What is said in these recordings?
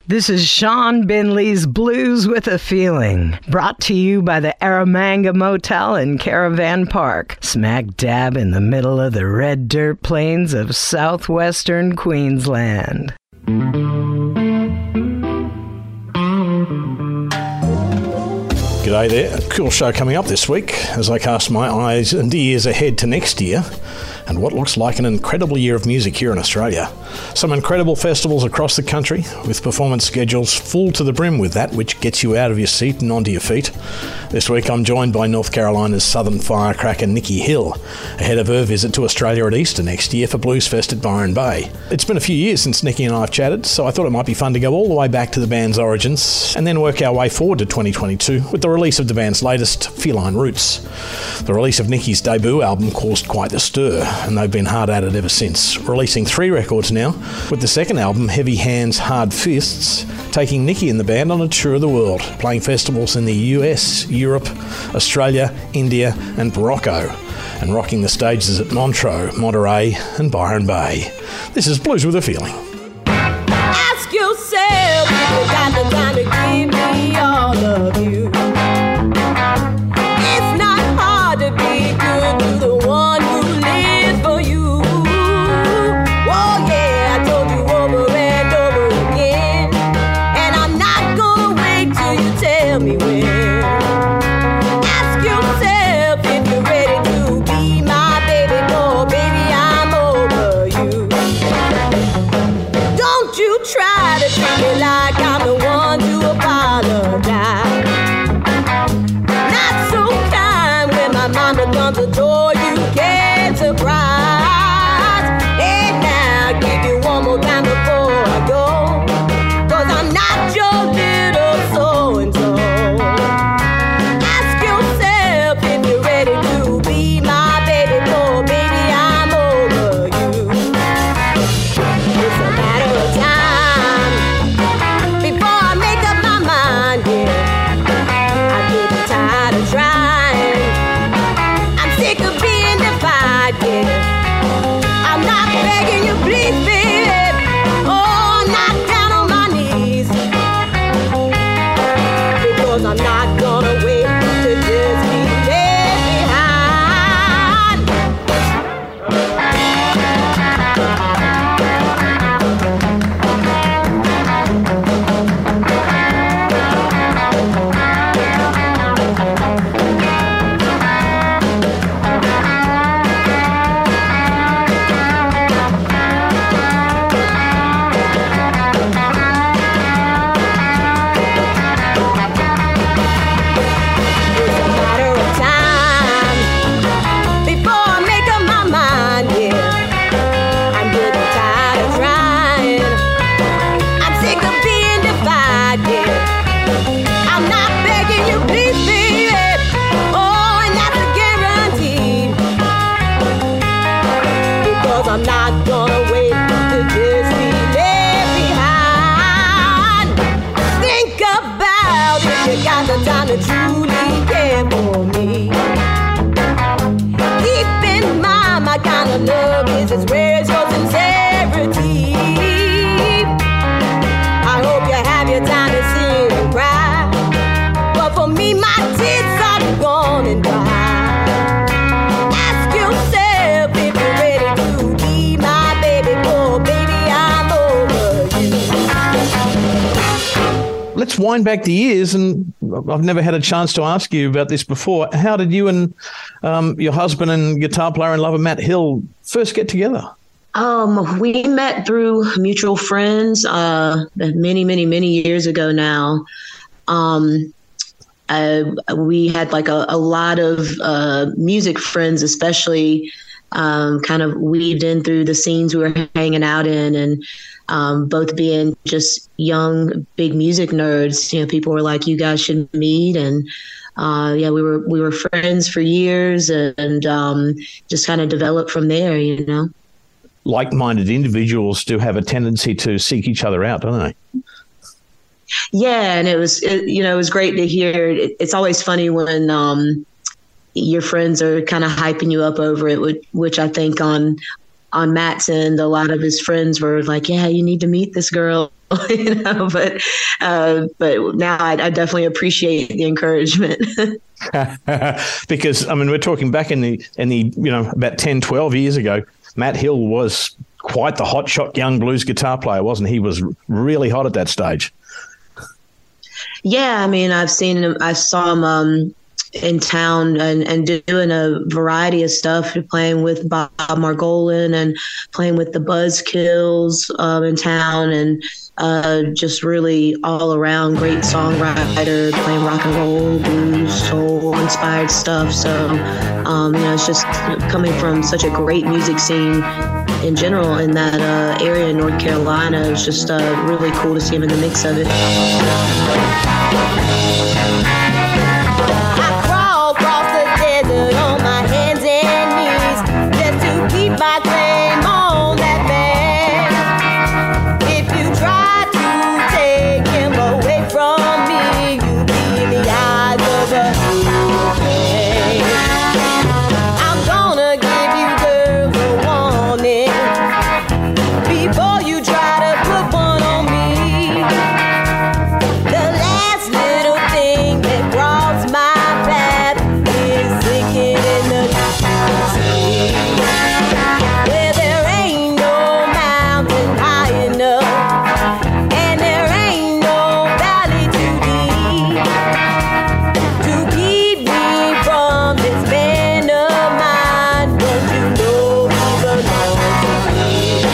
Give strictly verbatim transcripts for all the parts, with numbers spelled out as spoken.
This is Sean Binley's Blues with a Feeling, brought to you by the Aramanga Motel in Caravan Park, smack dab in the middle of the red dirt plains of southwestern Queensland. G'day there. Cool show coming up this week as I cast my eyes and ears ahead to next year and what looks like an incredible year of music here in Australia. Some incredible festivals across the country with performance schedules full to the brim with that which gets you out of your seat and onto your feet. This week I'm joined by North Carolina's Southern firecracker Nikki Hill ahead of her visit to Australia at Easter next year for Bluesfest at Byron Bay. It's been a few years since Nikki and I have chatted, so I thought it might be fun to go all the way back to the band's origins and then work our way forward to twenty twenty-two with the release of the band's latest, Feline Roots. The release of Nikki's debut album caused quite the stir, and they've been hard at it ever since, releasing three records now, with the second album, Heavy Hands, Hard Fists, taking Nikki and the band on a tour of the world, playing festivals in the U S, Europe, Australia, India and Morocco, and rocking the stages at Montreux, Monterey and Byron Bay. This is Blues with a Feeling. Ask yourself if you got the time to give me all of you. It's not hard to be good to the one who lives for you. Oh yeah, I told you over and over again, and I'm not gonna wait till you tell me when. Ask yourself if you're ready to be my baby boy, baby, I'm over you. Don't you try to treat me like I'm the one to apologize. Not so kind when my mama comes to door, you can't surprise. Hey now, give you one more time before I go, 'cause I'm not your little so-and-so. Ask yourself if you're ready to be my baby boy, baby, I'm over you. It's a matter of time before I make up my mind, yeah. I get tired of trying. I'm sick of being defied, yeah. I'm not begging you, please, baby. Oh, I'm not down on my knees, because I'm not gonna wait to just be left behind. It's a matter of time before I make up my mind, yeah. I'm getting tired of trying. I'm sick of being defied, yeah. I'm not begging you, please, baby. Oh, and that's a guarantee, because I'm not gonna wait to just be left behind. Think about if you got the time to truly care for me. Keep in mind my kind of love is as rare as your sincerity. I hope you have your time to sit and cry, but for me my tears are gone and dry. Ask yourself if you're ready to be my baby boy, baby, I'm over you. Let's wind back the years, and I've never had a chance to ask you about this before. How did you and um, your husband and guitar player and lover Matt Hill first get together? Um, we met through mutual friends uh, many, many, many years ago now. Um, uh, we had like a, a lot of uh, music friends, especially um, kind of weaved in through the scenes we were hanging out in, and um, both being just young, big music nerds. You know, people were like, "You guys should meet," and uh, yeah, we were we were friends for years, and um, just kind of developed from there. You know. Like-minded individuals do have a tendency to seek each other out, don't they? Yeah, and it was, it, you know, it was great to hear. It, it's always funny when um, your friends are kind of hyping you up over it, which, which I think on on Matt's end, a lot of his friends were like, "Yeah, you need to meet this girl," you know, but, uh, but now I, I definitely appreciate the encouragement. Because, I mean, we're talking back in the, in the, you know, about ten, twelve years ago, Matt Hill was quite the hotshot young blues guitar player, wasn't he? He was really hot at that stage. Yeah, I mean, I've seen him. I saw him um, in town and, and doing a variety of stuff, playing with Bob Margolin and playing with the Buzzkills um, in town, and uh, just really all around great songwriter, playing rock and roll, blues, soul inspired stuff. So, um, you know, it's just coming from such a great music scene in general in that uh, area in North Carolina. It's just uh, really cool to see him in the mix of it. I crawl across the desert on my hands and knees just to keep my claim on that man. If you try to take him away from me, you'll be in the eyes of a hurricane. I'm gonna give you girls a warning before you try to put one on me. The last little thing that crossed my path is sinking in the sea, where there ain't no mountain high enough, and there ain't no valley too deep to keep me from this man of mine. Don't you know he belongs to me?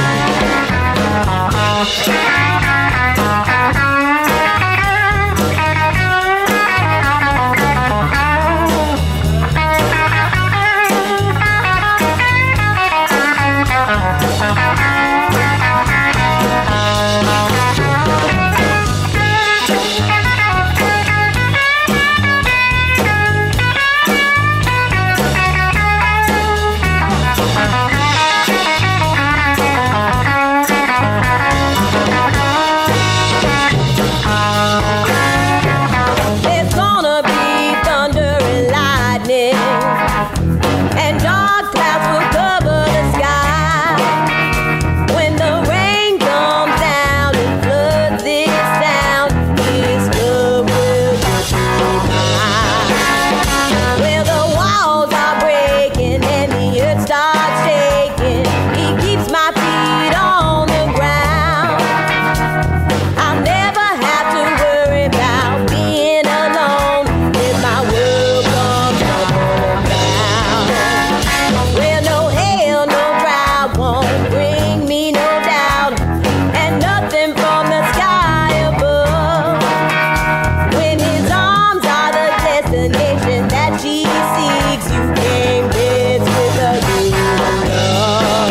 There's gonna be thunder and lightning, and dark clouds will cover the sky. When the rain comes down and floods this town, this love will just be mine. Where the walls are breaking and the earth starts shaking, he keeps my feet on the ground. I'll never have to worry about being alone if my world comes tumbling down. Where no hail, no drought won't bring me no doubt, and nothing from the sky above. When his arms are the destination that she seeks, you can't miss with a good love.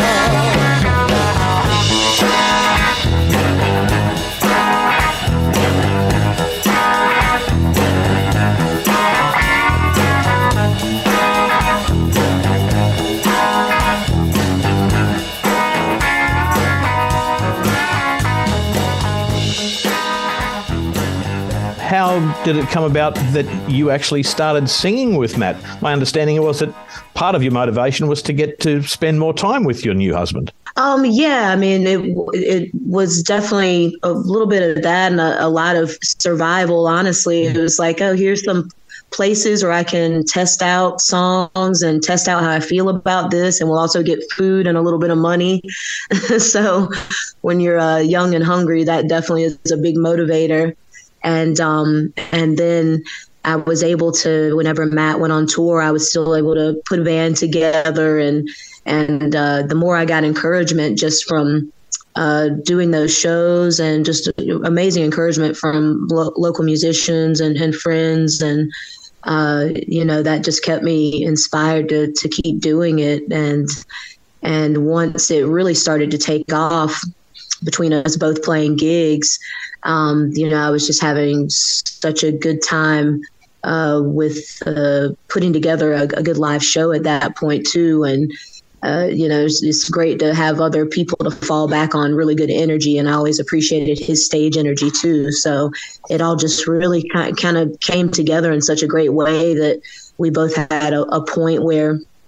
How did it come about that you actually started singing with Matt? My understanding was that part of your motivation was to get to spend more time with your new husband. Um, yeah, I mean, it it was definitely a little bit of that and a, a lot of survival, honestly. It was like, oh, here's some places where I can test out songs and test out how I feel about this, and we'll also get food and a little bit of money. So when you're uh, young and hungry, that definitely is a big motivator. And um, and then I was able to, whenever Matt went on tour, I was still able to put a band together. And and uh, the more I got encouragement just from uh, doing those shows, and just amazing encouragement from lo- local musicians and, and friends. And, uh, you know, that just kept me inspired to to keep doing it. And and once it really started to take off, between us both playing gigs, um, you know, I was just having such a good time uh, with uh, putting together a, a good live show at that point too. And, uh, you know, it's, it's great to have other people to fall back on, really good energy. And I always appreciated his stage energy too. So it all just really kind kind of came together in such a great way that we both had a, a point where,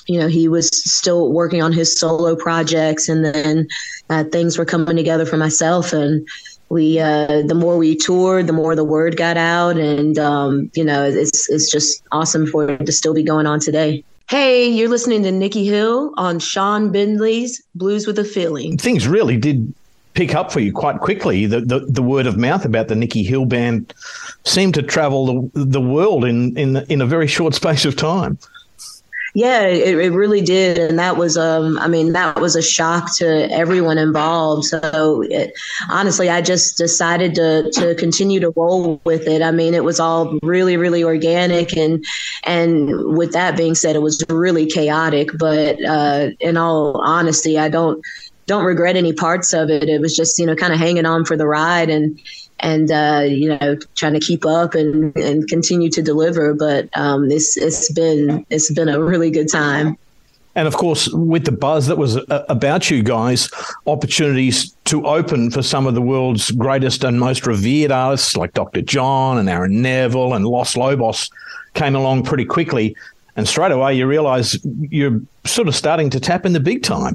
you know, he was still working on his solo projects, and then uh, things were coming together for myself. And we, uh, the more we toured, the more the word got out, and um, you know, it's it's just awesome for it to still be going on today. Hey, you're listening to Nikki Hill on Sean Bindley's Blues with a Feeling. Things really did pick up for you quite quickly. The, the the word of mouth about the Nikki Hill Band seemed to travel the, the world in, in in a very short space of time. Yeah, it, it really did. And that was, um, I mean, that was a shock to everyone involved. So it, honestly, I just decided to to continue to roll with it. I mean, it was all really, really organic. And and with that being said, it was really chaotic. But uh, in all honesty, I don't don't regret any parts of it. It was just, you know, kind of hanging on for the ride and and, uh, you know, trying to keep up and, and continue to deliver. But um, it's it's been it's been a really good time. And, of course, with the buzz that was uh, about you guys, opportunities to open for some of the world's greatest and most revered artists like Doctor John and Aaron Neville and Los Lobos came along pretty quickly. And straight away you realise you're sort of starting to tap in the big time.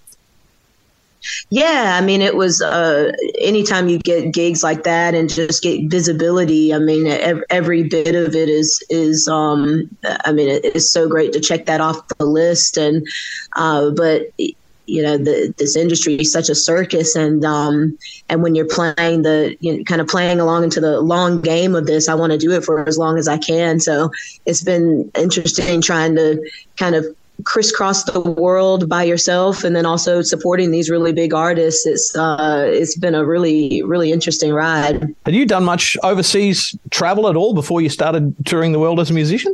Yeah, I mean, it was uh, anytime you get gigs like that and just get visibility. I mean, every, every bit of it is is. Um, I mean, it, it's so great to check that off the list. And uh, but you know, the, this industry is such a circus, and um, and when you're playing the you know, kind of playing along into the long game of this, I want to do it for as long as I can. So it's been interesting trying to kind of crisscross the world by yourself, and then also supporting these really big artists. It's uh, it's been a really, really interesting ride. Had you done much overseas travel at all before you started touring the world as a musician?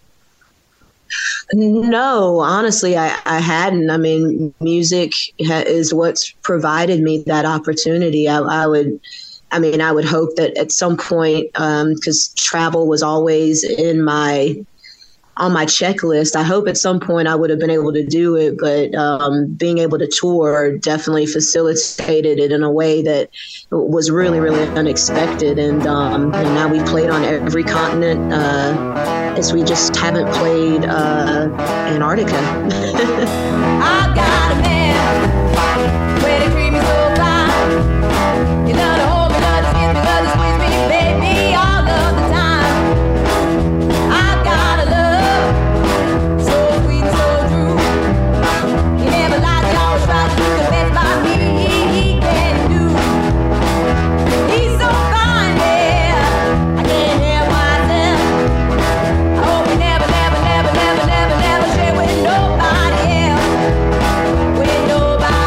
No, honestly, I, I hadn't. I mean, music ha- is what's provided me that opportunity. I, I would, I mean, I would hope that at some point, because um, travel was always in my on my checklist. I hope at some point I would have been able to do it, but um, being able to tour definitely facilitated it in a way that was really, really unexpected. And, um, and now we've played on every continent, uh, as we just haven't played uh, Antarctica. I got a man, where they treat me so fine. You love to hold me, love to kiss me, love to squeeze me, baby, all of the time. I got a love so sweet, so true. He never lies, he always tries to do the best by me. He can do. He's so fine, yeah. I can't help myself. I hope he never, never, never, never, never, never share with nobody else. With nobody.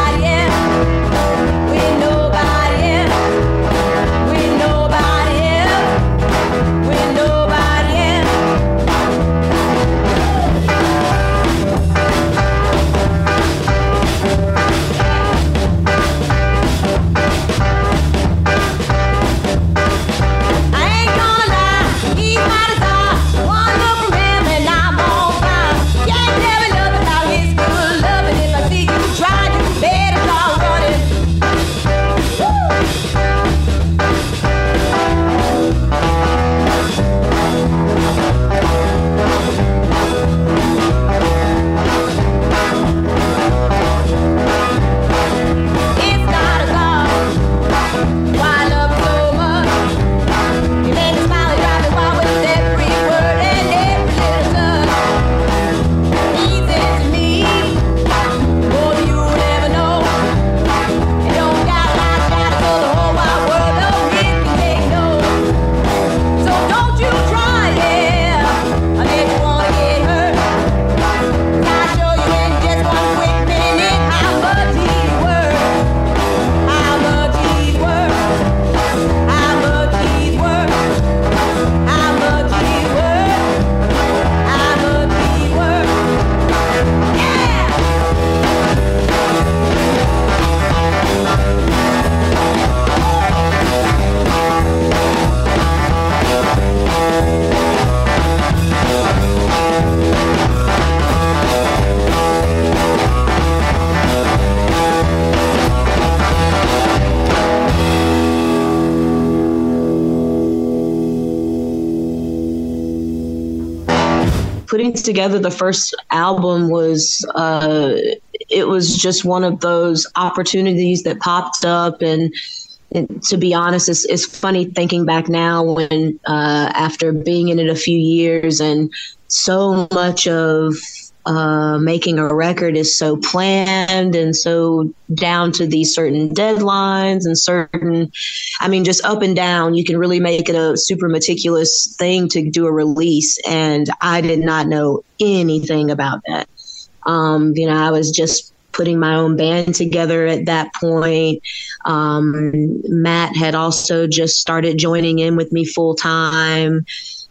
putting together the first album was, uh, it was just one of those opportunities that popped up. And, and to be honest, it's, it's funny thinking back now when, uh, after being in it a few years and so much of uh, making a record is so planned and so down to these certain deadlines and certain, I mean, just up and down, you can really make it a super meticulous thing to do a release. And I did not know anything about that. Um, you know, I was just putting my own band together at that point. Um, Matt had also just started joining in with me full time.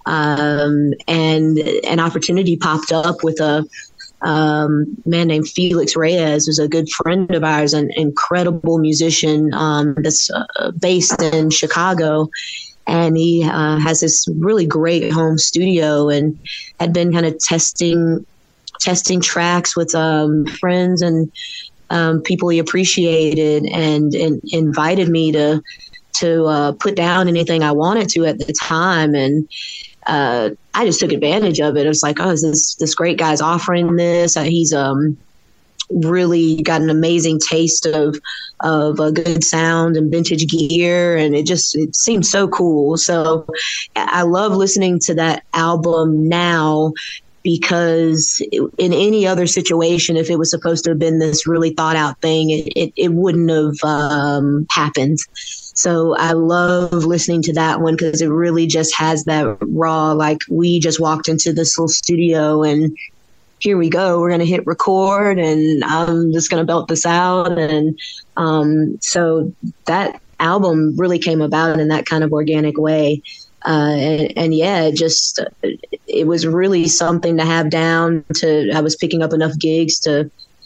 Um, and an opportunity popped up with a um, man named Felix Reyes, who's a good friend of ours, an incredible musician um, that's uh, based in Chicago. And he uh, has this really great home studio and had been kind of testing testing tracks with um, friends and um, people he appreciated, and, and invited me to to uh, put down anything I wanted to at the time. And uh, I just took advantage of it. It was like, oh, this this great guy's offering this. Uh, he's um really got an amazing taste of of a good sound and vintage gear, and it just it seemed so cool. So I love listening to that album now, because in any other situation, if it was supposed to have been this really thought out thing, it, it, it wouldn't have um, happened. So I love listening to that one because it really just has that raw, like we just walked into this little studio and here we go, we're going to hit record and I'm just going to belt this out. And um, so that album really came about in that kind of organic way. Uh, and, and yeah, it just, it was really something to have down to, I was picking up enough gigs to,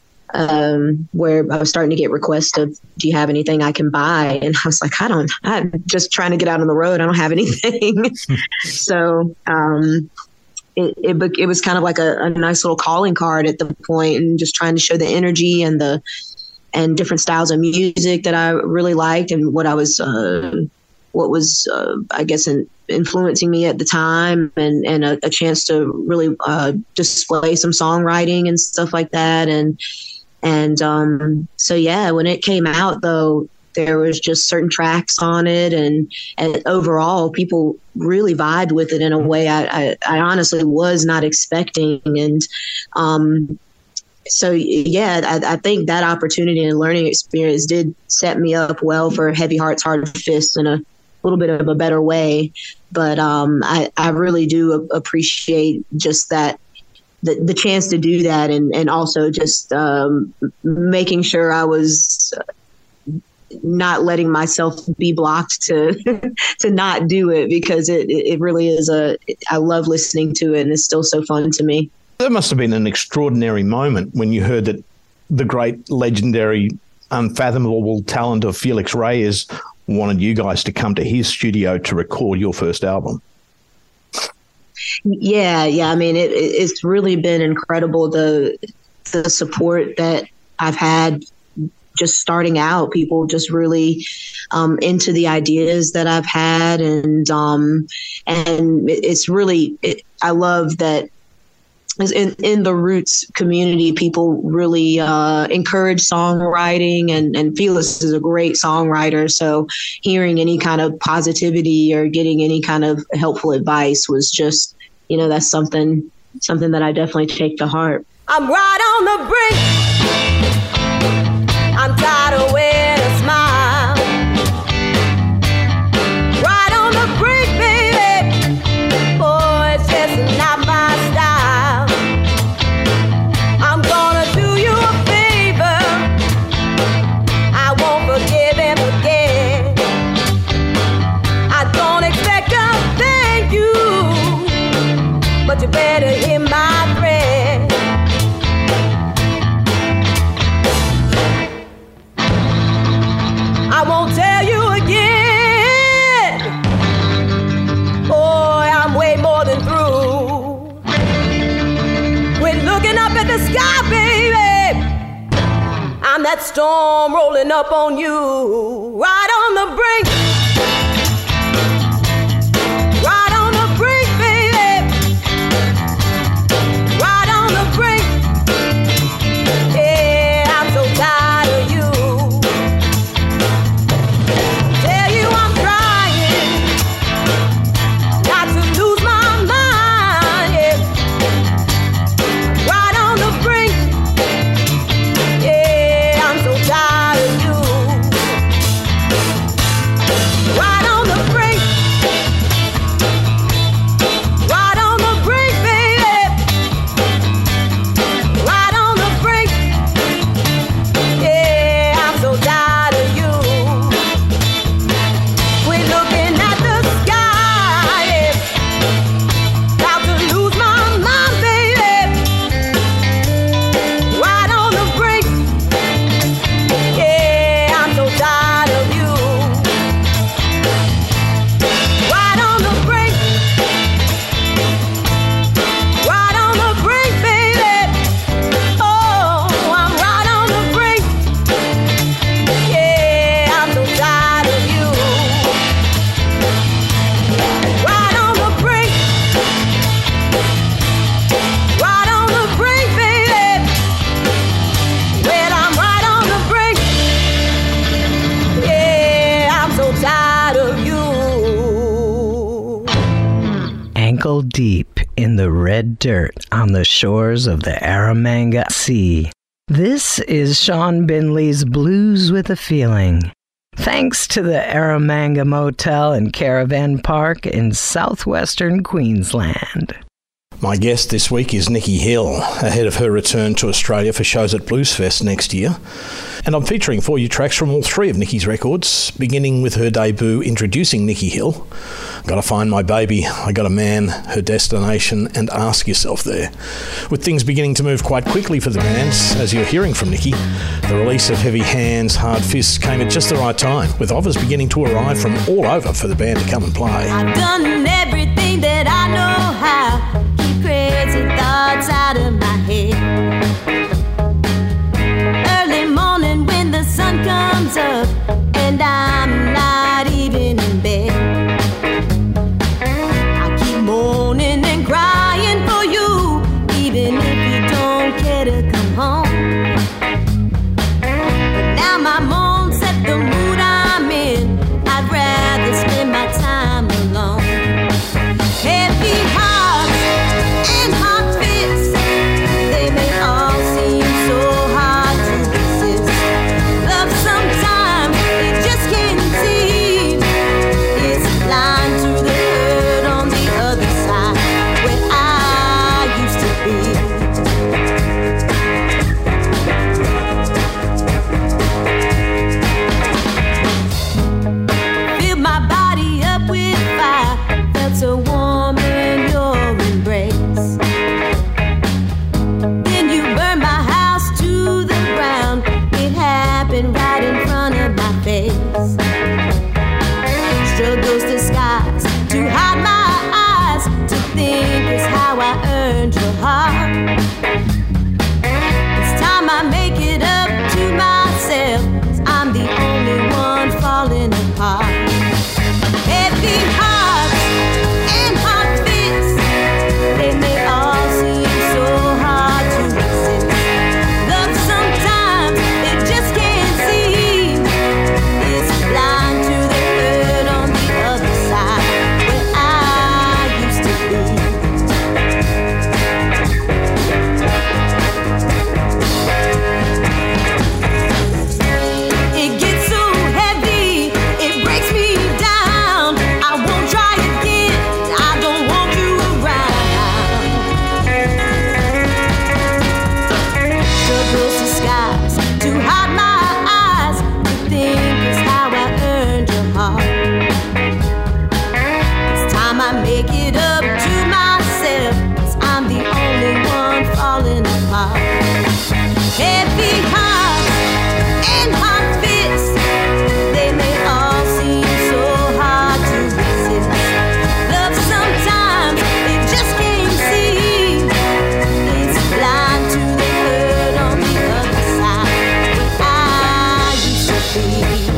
um, where I was starting to get requests of, do you have anything I can buy? And I was like, I don't, I'm just trying to get out on the road. I don't have anything. So, um, it, it, it was kind of like a, a nice little calling card at the point, and just trying to show the energy and the, and different styles of music that I really liked and what I was, uh, what was, uh, I guess, in, influencing me at the time, and, and a, a chance to really uh, display some songwriting and stuff like that. And, and um, so, yeah, when it came out, though, there was just certain tracks on it. And, and overall, people really vibed with it in a way I, I, I honestly was not expecting. And um, so, yeah, I, I think that opportunity and learning experience did set me up well for Heavy Hearts, Hard Fists in a little bit of a better way. But um, I, I really do appreciate just that, the, the chance to do that, and, and also just um, making sure I was not letting myself be blocked to to not do it, because it, it really is a, I love listening to it and it's still so fun to me. That must have been an extraordinary moment when you heard that the great, legendary, unfathomable talent of Felix Reyes wanted you guys to come to his studio to record your first album. Yeah, yeah. I mean, it, it's really been incredible, the the support that I've had just starting out. People just really um, into the ideas that I've had, and um, and it's really, it, I love that. In, in the Roots community, people really uh, encourage songwriting, and, and Felix is a great songwriter. So hearing any kind of positivity or getting any kind of helpful advice was just, you know, that's something something that I definitely take to heart. I'm right on the brink. I'm tired of wearing a smile. Right on the brink, baby. Boy, it's just not my style. I'm gonna do you a favor. I won't forgive and forget. I don't expect a thank you, but you better hear my threat. I won't tell you again. Boy, I'm way more than through. Quit looking up at the sky, baby. I'm that storm rolling up on you. Right on the brink. Right on the brink, baby. ankle deep in the red dirt on the shores of the Erromanga Sea. This is Sean Binley's Blues with a Feeling. Thanks to the Erromanga Motel and Caravan Park in southwestern Queensland. My guest this week is Nikki Hill, ahead of her return to Australia for shows at Bluesfest next year. And I'm featuring for you tracks from all three of Nikki's records, beginning with her debut introducing Nikki Hill. Gotta Find My Baby, I Got a Man, Her Destination, and Ask Yourself There. With things beginning to move quite quickly for the band, as you're hearing from Nikki, the release of Heavy Hands, Hard Fists came at just the right time, with offers beginning to arrive from all over for the band to come and play. I've done everything that I know how. Keep crazy thoughts out of my head. Early morning when the sun comes up and I'm not even in bed, I keep moaning and crying for you, even if you don't care to come home. But now my moan set the mood I'm in. I'd rather spend my time alone. Heavy hearts and hot fists, they may all seem so hard to resist. Love sometimes it just can't seem. It's blind to the hurt on the other side where I used to be. Filled my body up with fire, felt so warm in your embrace. Then you burned my house to the ground. It happened right in front of my face. Struggles disguised to hide my eyes, to think is how I earned your heart. It's time I make it up to myself, 'cause I'm the only one falling apart. Heavy hearts and hard fists, they may all seem so hard to resist. Love sometimes it just can't seem. It's blind to the hurt on the other side where I used to be. It gets so heavy, it breaks me down. I won't try again, I don't want you around. Struggles disguised to hide my eyes, to think is how I earned your heart. It's time I make it up to myself, 'cause I'm the only one falling apart. Heavy hearts and hard fists, they may all seem so hard to resist. Love sometimes it just can't seem. It's blind to the hurt on the other side where I used to be.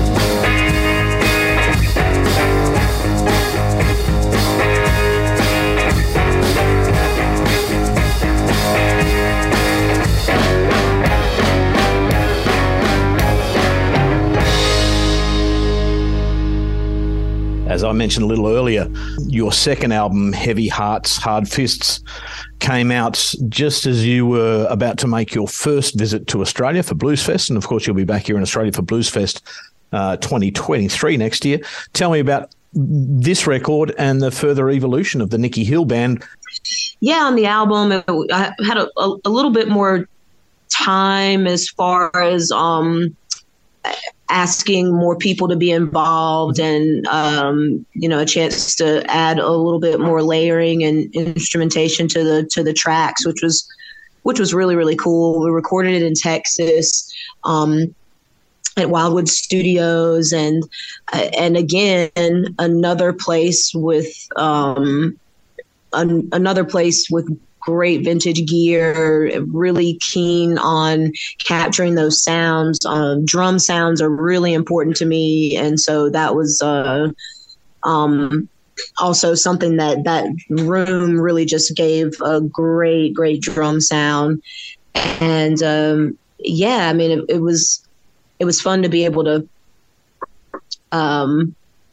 As I mentioned a little earlier, your second album, Heavy Hearts, Hard Fists, came out just as you were about to make your first visit to Australia for Bluesfest. And, of course, you'll be back here in Australia for Bluesfest uh, twenty twenty-three next year. Tell me about this record and the further evolution of the Nikki Hill Band. Yeah, on the album, I had a, a, a little bit more time as far as um, asking more people to be involved and, um, you know, a chance to add a little bit more layering and instrumentation to the to the tracks, which was which was really, really cool. We recorded it in Texas um, at Wildwood Studios. And, uh, and again, another place with um, an, another place with great vintage gear, really keen on capturing those sounds. Um, drum sounds are really important to me. And so that was uh, um, also something that that room really just gave a great, great drum sound. And um, yeah, I mean, it, it was it was fun to be able to um,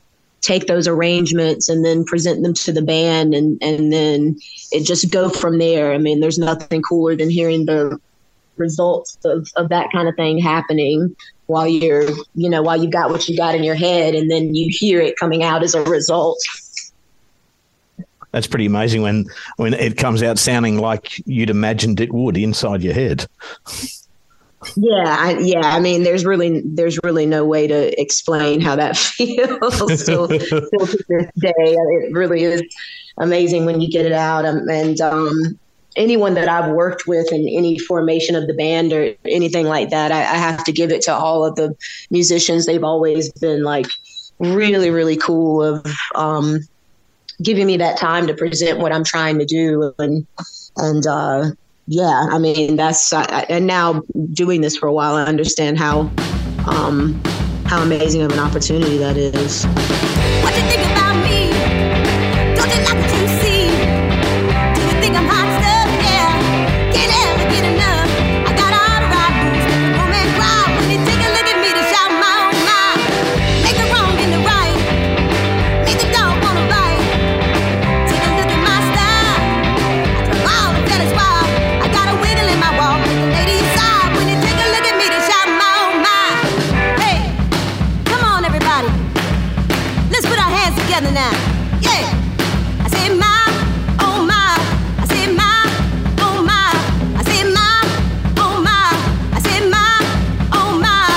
take those arrangements and then present them to the band, and, and then it just go from there. I mean, there's nothing cooler than hearing the results of, of that kind of thing happening while you're, you know, while you got what you got in your head, and then you hear it coming out as a result. That's pretty amazing when, when it comes out sounding like you'd imagined it would inside your head. Yeah, I, yeah. I mean, there's really, there's really no way to explain how that feels. still, still to this day, it really is amazing when you get it out. Um, and um, anyone that I've worked with in any formation of the band or anything like that, I, I have to give it to all of the musicians. They've always been like really, really cool of um, giving me that time to present what I'm trying to do, and and. Uh, Yeah, I mean, that's, I, and now doing this for a while, I understand how, um, how amazing of an opportunity that is. What you think about me? Don't you like what you see? Do you think I'm hot stuff? Yeah, can't ever get enough. I got all the right moves, make a woman cry when they take a look at me to shout my own mind. Make the wrong and the right, make the dog wanna bite. Take a look at my style, I drive all the fellas wild. Together now, yeah. I say my, oh my. I say my, oh my. I say my, oh my. I say my, oh my.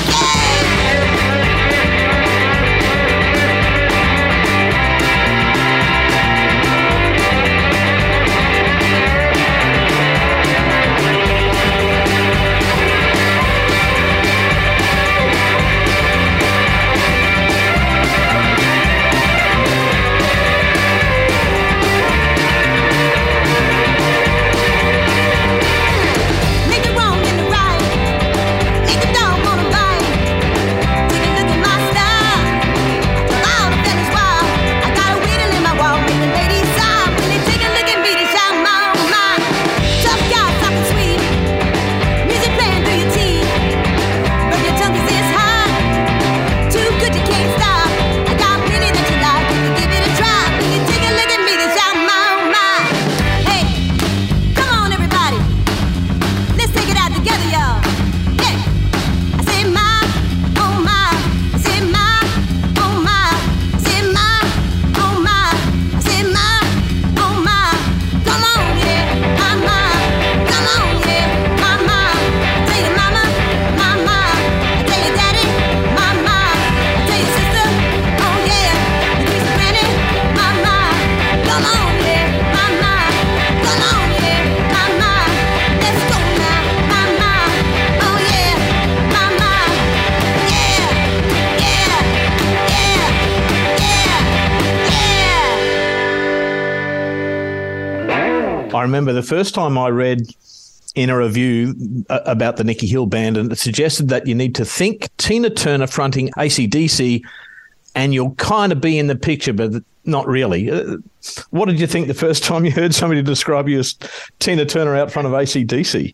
I remember the first time I read in a review about the Nicky Hill Band, and it suggested that you need to think Tina Turner fronting A C D C and you'll kind of be in the picture, but not really. Uh, what did you think the first time you heard somebody describe you as Tina Turner out front of A C D C?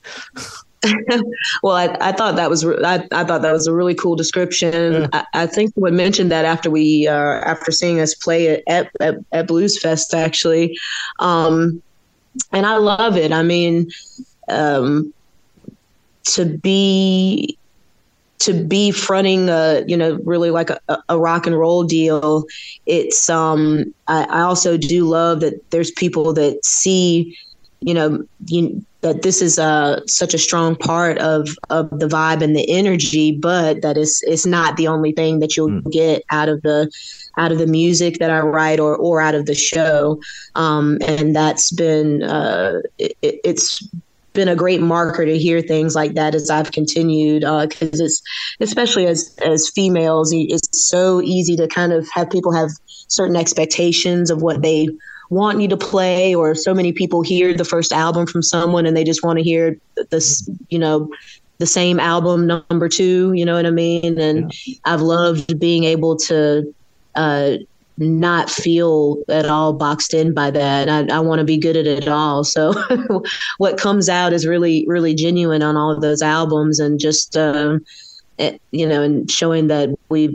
Well, I, I thought that was I, I thought that was a really cool description. Yeah. I, I think we mentioned that after we uh, after seeing us play it at, at, at Blues Fest, actually, um, and I love it. I mean, um, to be to be fronting a you know really like a, a rock and roll deal. It's um, I, I also do love that there's people that see you know you. that this is uh, such a strong part of, of the vibe and the energy, but that is it's not the only thing that you'll mm. get out of the out of the music that I write or or out of the show. Um, and that's been uh, it, it's been a great marker to hear things like that as I've continued, because uh, it's especially as as females, it's so easy to kind of have people have certain expectations of what they want you to play, or so many people hear the first album from someone and they just want to hear this, you know, the same album number two, you know what I mean? And yeah. I've loved being able to uh, not feel at all boxed in by that. I, I want to be good at it all. So what comes out is really, really genuine on all of those albums, and just, um, it, you know, and showing that we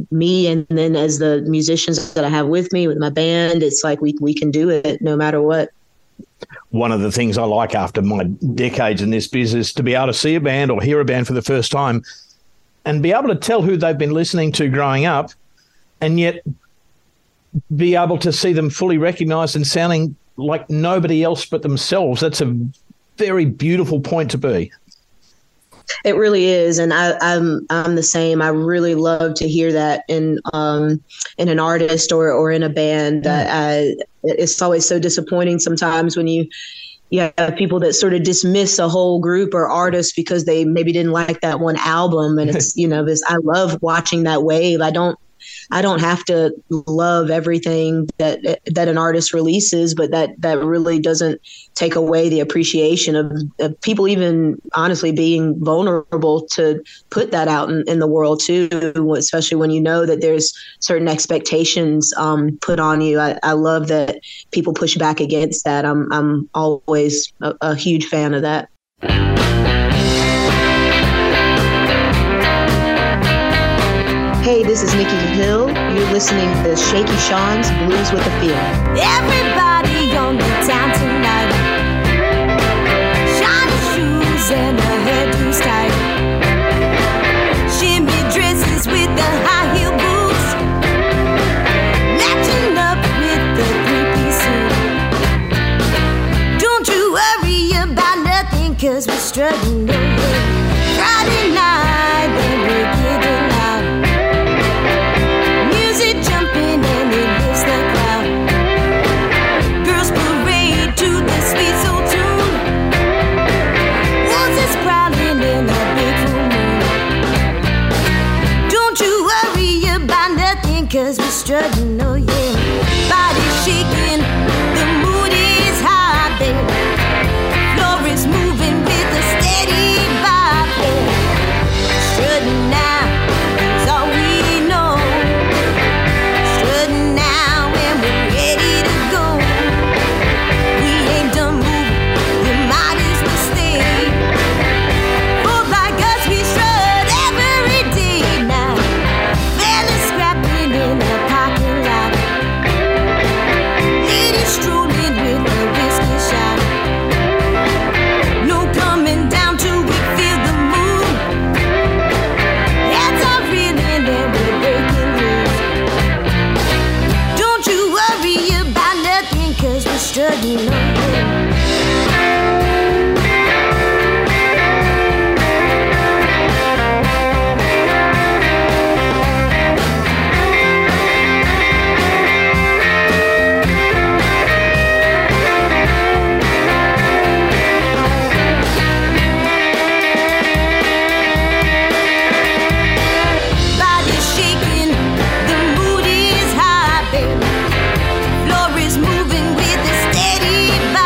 me, and then as the musicians that I have with me with my band, it's like we we can do it no matter what. One of the things I like after my decades in this business, to be able to see a band or hear a band for the first time and be able to tell who they've been listening to growing up, and yet be able to see them fully recognised and sounding like nobody else but themselves. That's a very beautiful point to be. It really is, and I, I'm I'm the same. I really love to hear that in um in an artist or or in a band. Mm. I, it's always so disappointing sometimes when you you have people that sort of dismiss a whole group or artist because they maybe didn't like that one album. And it's, you know, this, I love watching that wave. I don't, I don't have to love everything that, that an artist releases, but that, that really doesn't take away the appreciation of, of people even honestly being vulnerable to put that out in, in the world too, especially when you know that there's certain expectations um, put on you. I, I love that people push back against that. I'm, I'm always a, a huge fan of that. Hey, this is Nikki Hill. You're listening to Shaky Sean's Blues with a Feeling. Everybody on the town tonight. Shiny shoes and her hairdo's tight. Shimmy dresses with the high heel boots. Matching up with the three-piece suit. Don't you worry about nothing, cause we're struggling over Friday night, then we're getting loud. Cause we're struggling, oh yeah. Body shaking, the mood is high, baby. Floor is moving with a steady vibe, baby. Strutting now is all we know. Strutting now and we're ready to go. We ain't done moving, you might as well stay. Oh, like us, we strut every day now. Fellas scrapping in the parking lot. Ladies strolling with a whiskey shot. No coming down till we feel the mood. Heads are reeling and we're breaking loose. Don't you worry about nothing, cause we're struggling on. Moving with a steady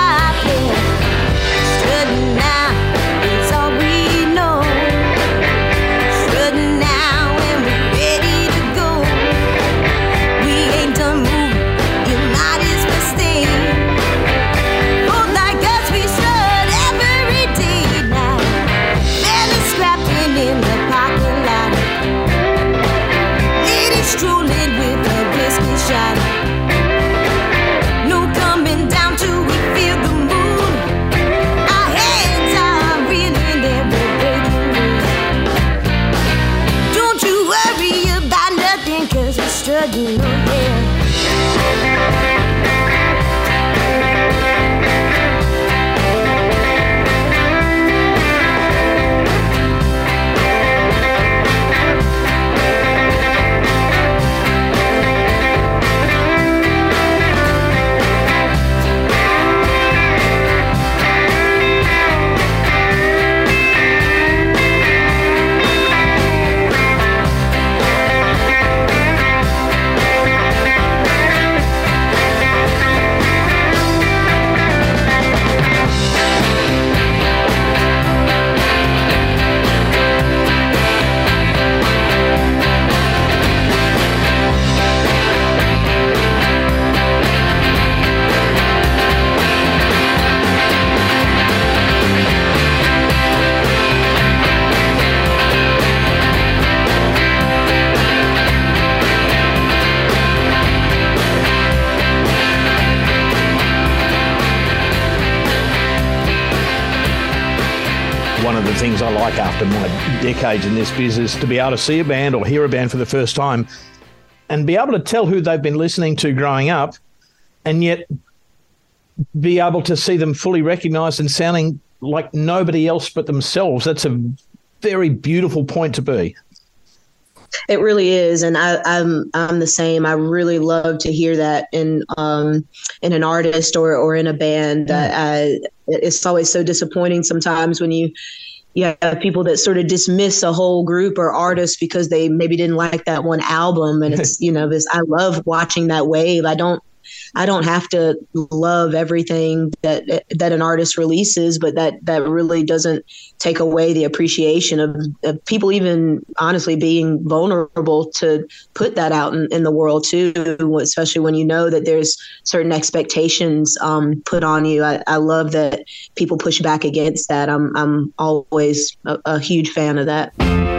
One of the things I like after my decades in this business is to be able to see a band or hear a band for the first time and be able to tell who they've been listening to growing up, and yet be able to see them fully recognised and sounding like nobody else but themselves. That's a very beautiful point to be. It really is, and I, I'm I'm the same. I really love to hear that in um in an artist or or in a band. Mm. I, it's always so disappointing sometimes when you you have people that sort of dismiss a whole group or artist because they maybe didn't like that one album. And it's, you know, this, I love watching that wave. I don't, I don't have to love everything that, that an artist releases, but that, that really doesn't take away the appreciation of, of people even honestly being vulnerable to put that out in, in the world too, especially when you know that there's certain expectations um, put on you. I, I love that people push back against that. I'm, I'm always a, a huge fan of that.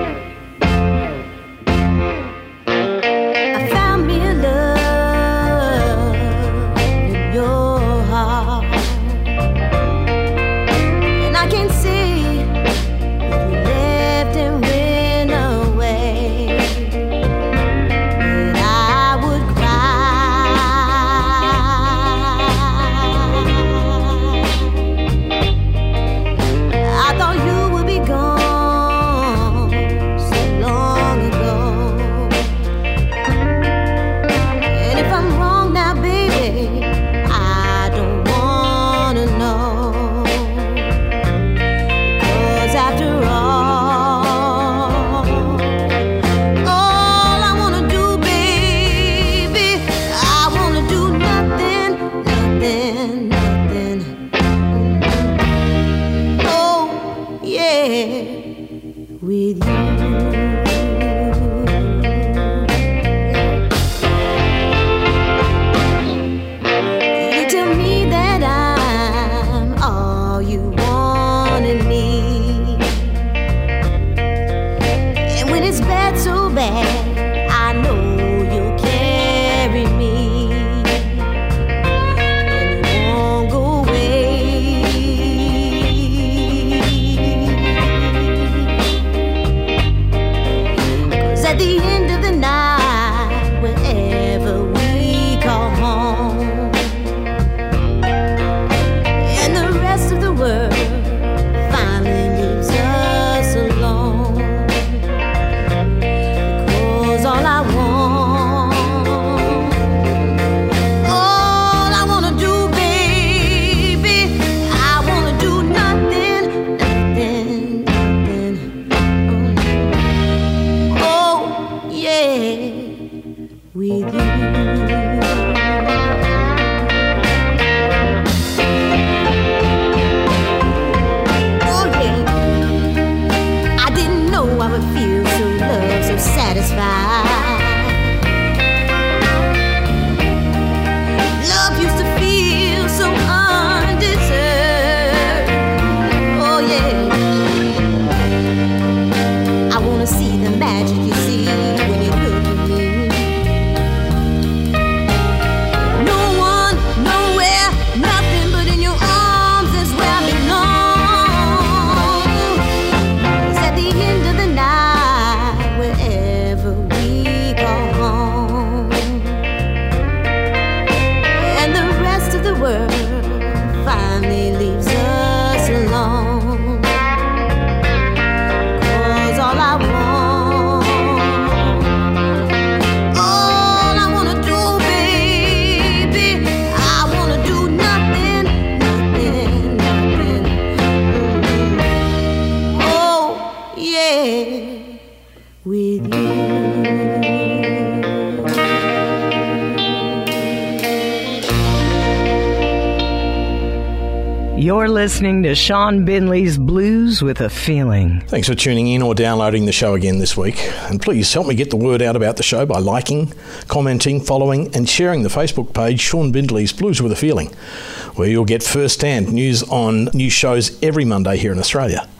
You're listening to Sean Binley's Blues with a Feeling. Thanks for tuning in or downloading the show again this week. And please help me get the word out about the show by liking, commenting, following and sharing the Facebook page Sean Binley's Blues with a Feeling, where you'll get first-hand news on new shows every Monday here in Australia.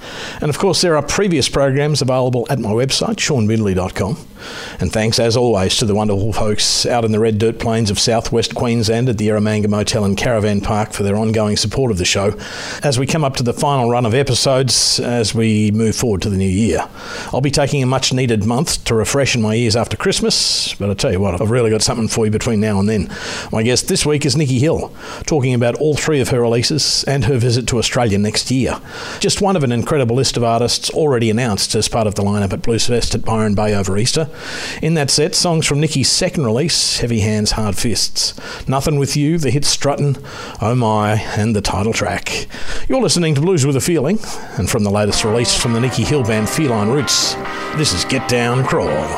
And of course, there are previous programs available at my website, sean bindley dot com. And thanks, as always, to the wonderful folks out in the red dirt plains of southwest Queensland at the Eromanga Motel and Caravan Park for their ongoing support of the show as we come up to the final run of episodes as we move forward to the new year. I'll be taking a much-needed month to refreshen my ears after Christmas, but I tell you what, I've really got something for you between now and then. My guest this week is Nikki Hill, talking about all three of her releases and her visit to Australia next year. Just one of an incredible list of artists already announced as part of the lineup at Bluesfest at Byron Bay over Easter. In that set, songs from Nikki's second release, Heavy Hands, Hard Fists, Nothing With You, the hit Struttin', Oh My, and the title track. You're listening to Blues With a Feeling, and from the latest release from the Nikki Hill band Feline Roots, this is Get Down, Crawl.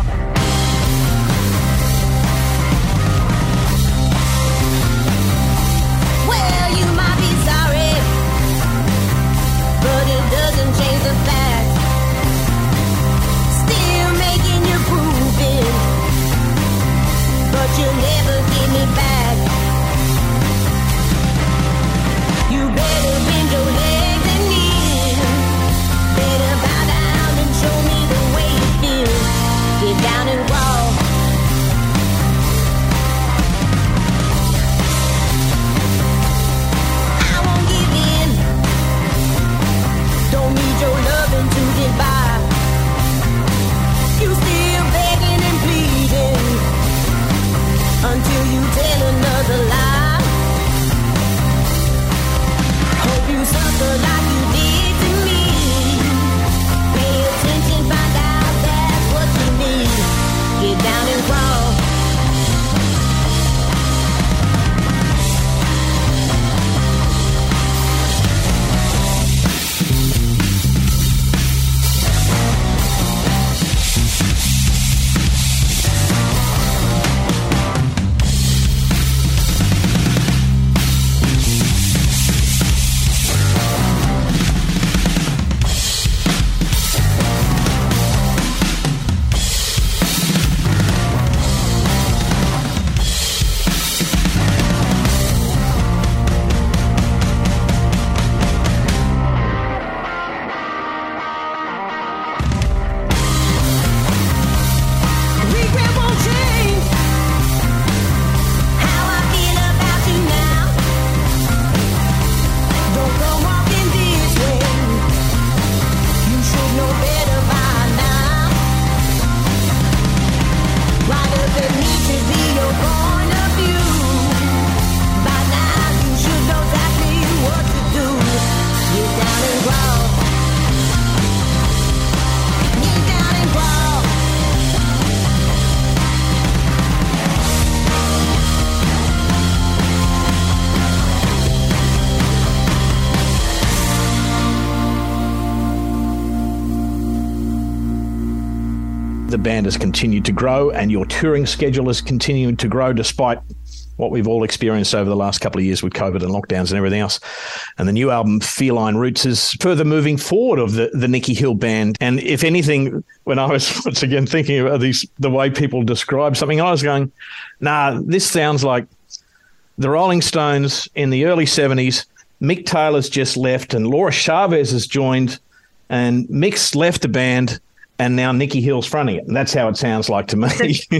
The band has continued to grow and your touring schedule has continued to grow despite what we've all experienced over the last couple of years with COVID and lockdowns and everything else. And the new album, Feline Roots, is further moving forward of the, the Nikki Hill band. And if anything, when I was once again thinking about these, the way people describe something, I was going, nah, this sounds like the Rolling Stones in the early seventies. Mick Taylor's just left and Laura Chavez has joined and Mick's left the band and now Nikki Hill's fronting it. And that's how it sounds like to me.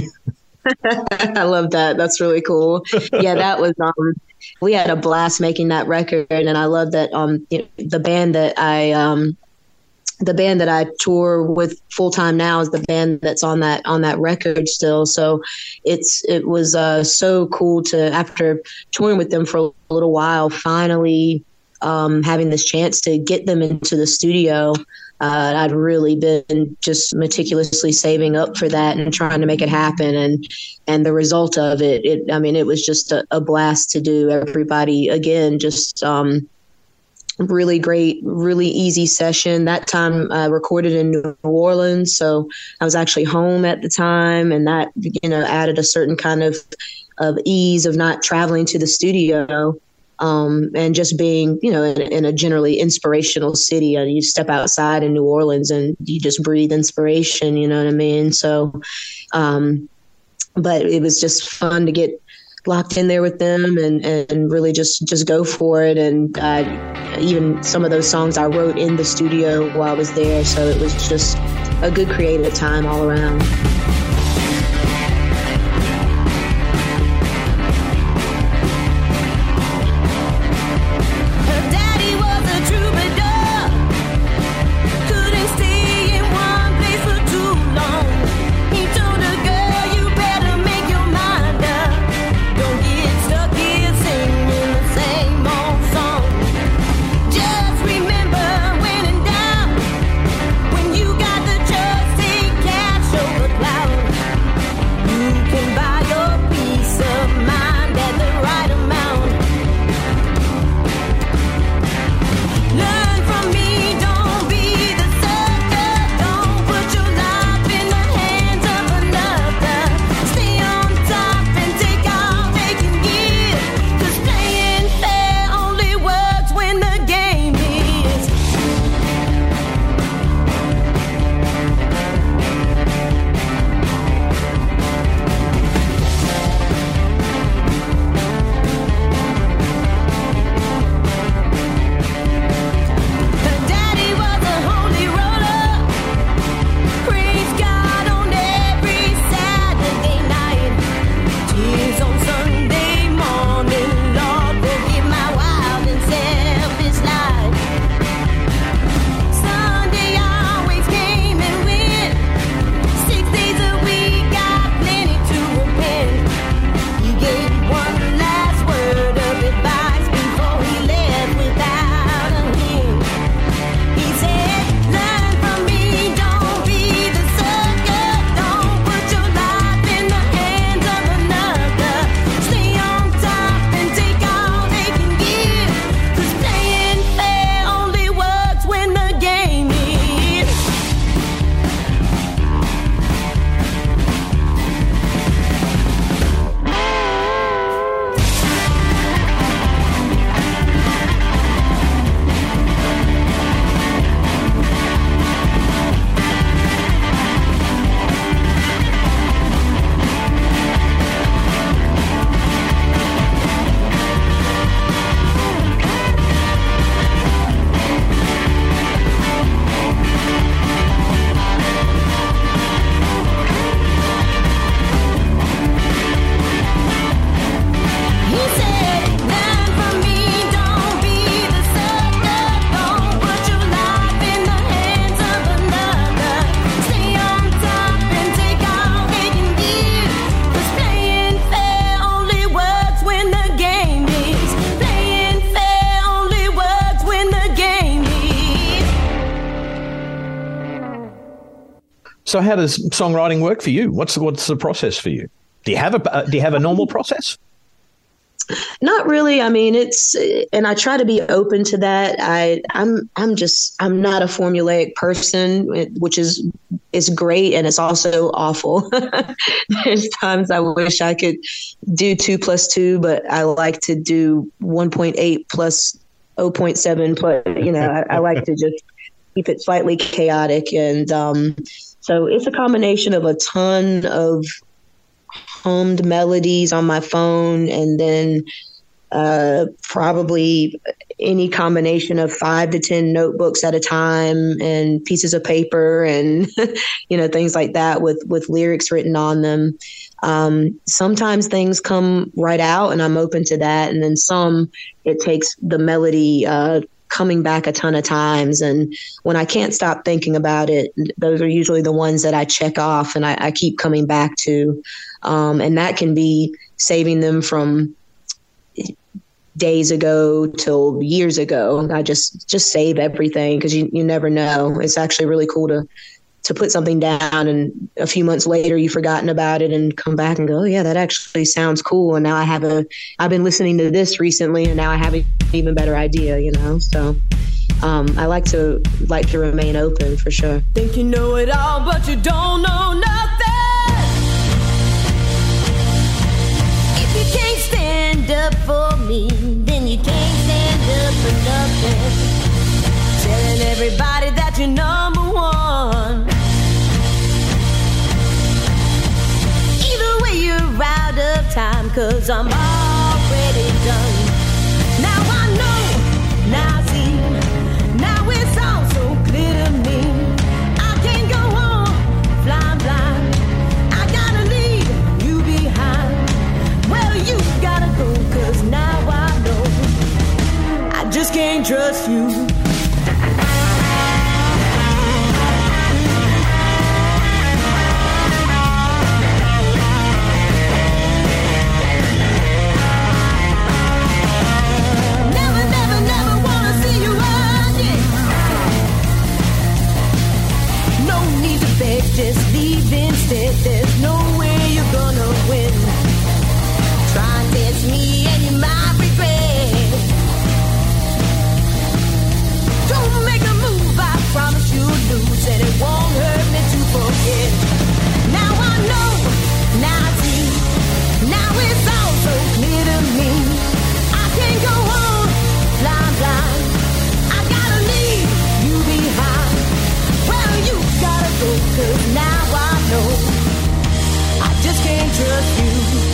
I love that. That's really cool. Yeah, that was, um, we had a blast making that record. And I love that um, you know, the band that I, um, the band that I tour with full time now is the band that's on that, on that record still. So it's, it was uh, so cool to, after touring with them for a little while, finally um, having this chance to get them into the studio. Uh, I'd really been just meticulously saving up for that and trying to make it happen. And, and the result of it, it, I mean, it was just a, a blast to do. Everybody, again, just um, really great, really easy session. That time I recorded in New Orleans. So I was actually home at the time, and that, you know, added a certain kind of, of ease of not traveling to the studio. Um, and just being, you know, in, in a generally inspirational city. Uh, you step outside in New Orleans and you just breathe inspiration, you know what I mean? So, um, but it was just fun to get locked in there with them and, and really just, just go for it. And uh, even some of those songs I wrote in the studio while I was there. So it was just a good creative time all around. So how does songwriting work for you? What's what's the process for you? Do you have a uh, do you have a normal process? Not really. I mean, it's, and I try to be open to that. I, I'm, I'm just, I'm not a formulaic person, which is, is great. And it's also awful. There's times I wish I could do two plus two, but I like to do one point eight plus zero point seven. Plus, you know, I, I like to just keep it slightly chaotic. And um, so it's a combination of a ton of hummed melodies on my phone, and then uh, probably any combination of five to ten notebooks at a time and pieces of paper and, you know, things like that with, with lyrics written on them. Um, sometimes things come right out and I'm open to that. And then some, it takes the melody uh, coming back a ton of times. And when I can't stop thinking about it, those are usually the ones that I check off and I, I keep coming back to. Um, and that can be saving them from days ago till years ago. I just, just save everything because you, you never know. It's actually really cool to, to put something down and a few months later you've forgotten about it and come back and go, oh yeah, that actually sounds cool. And now I have a, I've been listening to this recently and now I have an even better idea, you know? So um, I like to, like to remain open for sure. Think you know it all, but you don't know nothing. If you can't stand up for me, then you can't stand up for nothing. Telling everybody that you're number one. Either way you're out of time, cause 'cause I'm already done. Now I know, now I see, now it's all so clear to me. I can't go on flying blind. I gotta leave you behind. Well, you gotta go, 'cause now I know I just can't trust you. Just leave instead, there's no way you're gonna win. Try and test me and you might regret. Don't make a move, I promise you'll lose, and it won't hurt me to forget. Now I know, now I see, now it's all so clear to me. I can't go on blind, blind. I gotta leave you behind. Well, you gotta go, 'cause now I know I just can't trust you.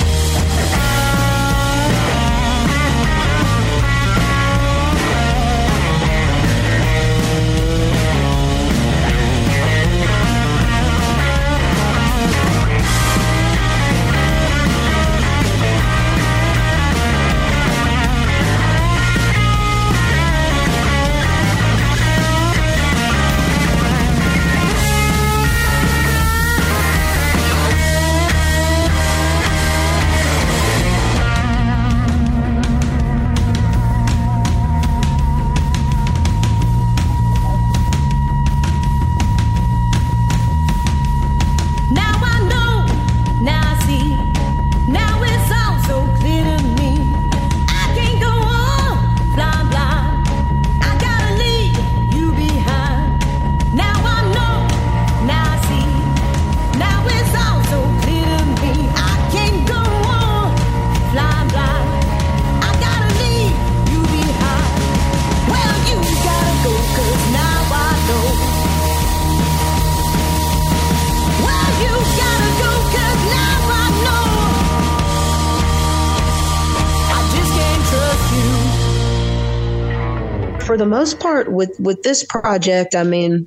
For the most part, with, with this project, I mean,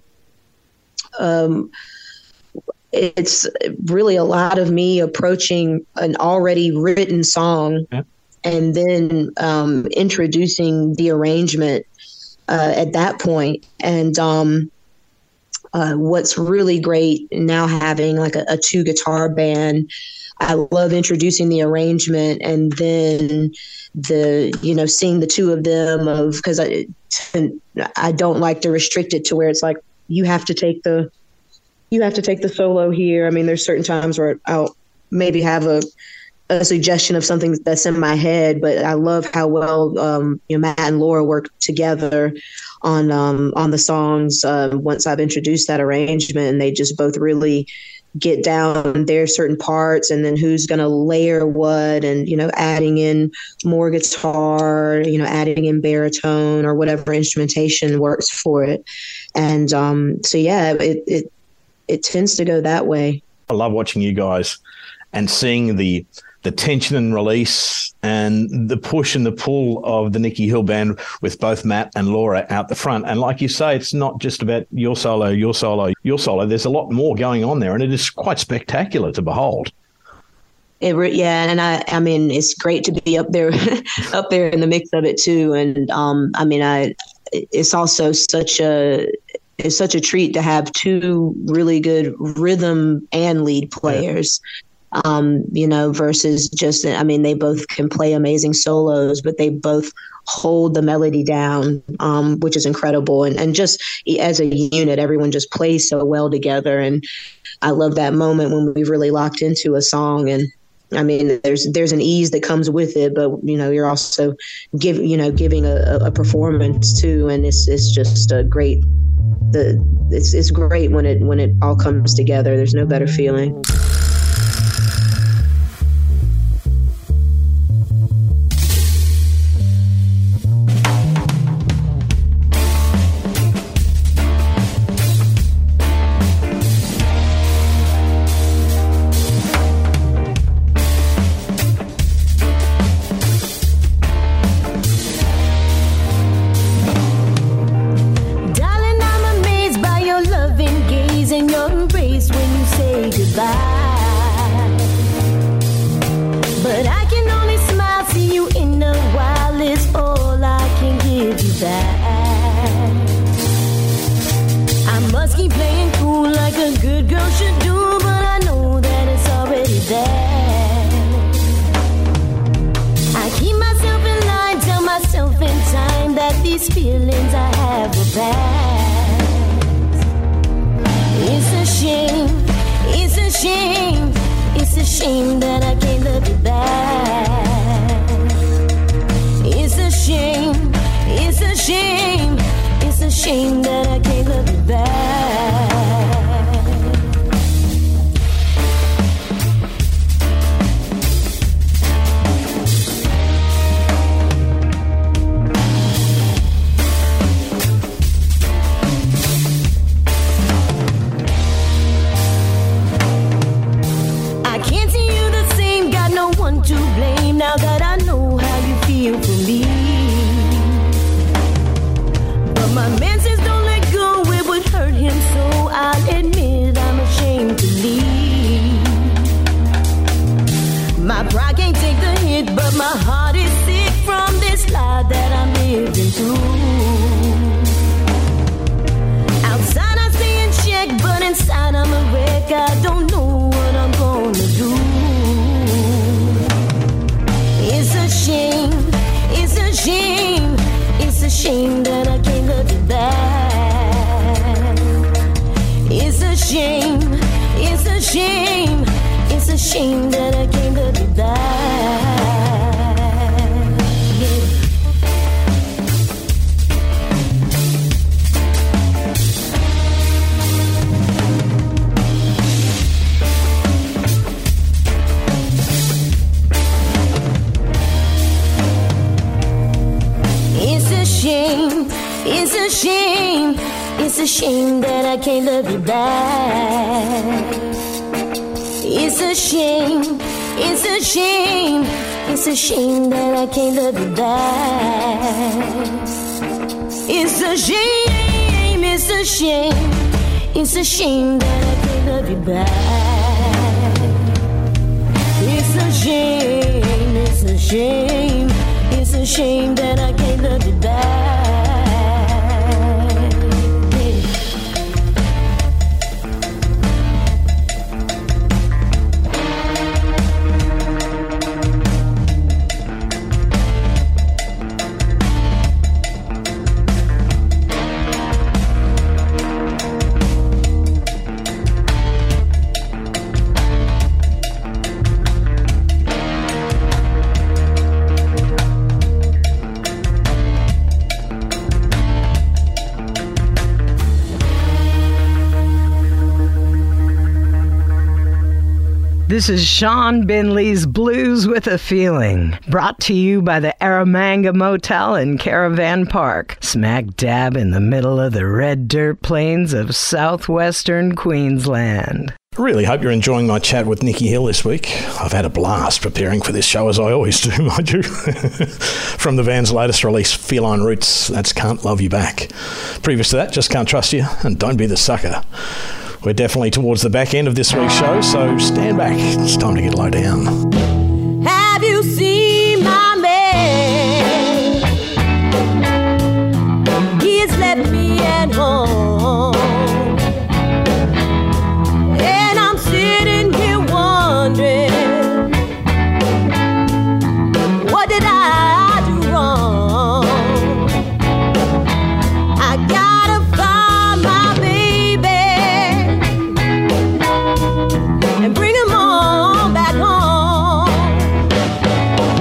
um, it's really a lot of me approaching an already written song yeah. and then um, introducing the arrangement uh, at that point. And um, uh, what's really great now having like a, a two guitar band, I love introducing the arrangement and then the, you know, seeing the two of them of, because I, I don't like to restrict it to where it's like, you have to take the, you have to take the solo here. I mean, there's certain times where I'll maybe have a, a suggestion of something that's in my head, but I love how well, um, you know, Matt and Laura work together on, um, on the songs. Uh, once I've introduced that arrangement, and they just both really get down their certain parts, and then who's going to layer what, and, you know, adding in more guitar, you know, adding in baritone or whatever instrumentation works for it. And um, so, yeah, it, it, it tends to go that way. I love watching you guys and seeing the, the tension and release and the push and the pull of the Nicky Hill band with both Matt and Laura out the front. And like you say, it's not just about your solo, your solo, your solo. There's a lot more going on there, and it is quite spectacular to behold. It re- yeah, and I, I mean, it's great to be up there, up there in the mix of it too. And um, I mean, I, it's also such a, it's such a treat to have two really good rhythm and lead players. Yeah. Um, you know, versus just, I mean, they both can play amazing solos, but they both hold the melody down, um, which is incredible. And, and just as a unit, everyone just plays so well together. And I love that moment when we've really locked into a song. And I mean, there's there's an ease that comes with it, but, you know, you're also give, you know, giving a, a performance too. And it's it's just a great, the it's it's great when it when it all comes together. There's no better feeling. these feelings I have are past. It's a shame, it's a shame, it's a shame that I can't love you back. It's a shame, it's a shame, it's a shame that I can't love you back. To blame now that I know how you feel for me. But my man says don't let go, it would hurt him, so I'll admit I'm ashamed to leave. My pride can't take the hit, but my heart is sick from this lie that I'm living through. Outside I stay in check, but inside I'm a wreck. I don't know what I'm gonna do. It's a shame, it's a shame, it's a shame that I can't love you back. It's a shame, it's a shame, it's a shame that I can't love you back. Yeah. It's a shame, it's a shame that I can't love you back. It's a shame, it's a shame, it's a shame that I can't love you back. It's a shame, it's a shame, it's a shame that I can't love you back. It's a shame, it's a shame, it's a shame that I can't love you back. This is Sean Binley's Blues with a Feeling, brought to you by the Aramanga Motel in Caravan Park, smack dab in the middle of the red dirt plains of southwestern Queensland. Really hope you're enjoying my chat with Nikki Hill this week. I've had a blast preparing for this show, as I always do, mind you. From the band's latest release, Feline Roots, that's Can't Love You Back. Previous to that, Just Can't Trust You and Don't Be the Sucker. We're definitely towards the back end of this week's show, so stand back. It's time to get low down. Have you seen my man? He has left me at home, and I'm sitting here wondering, what did I do wrong? I gotta find my baby and bring him on back home.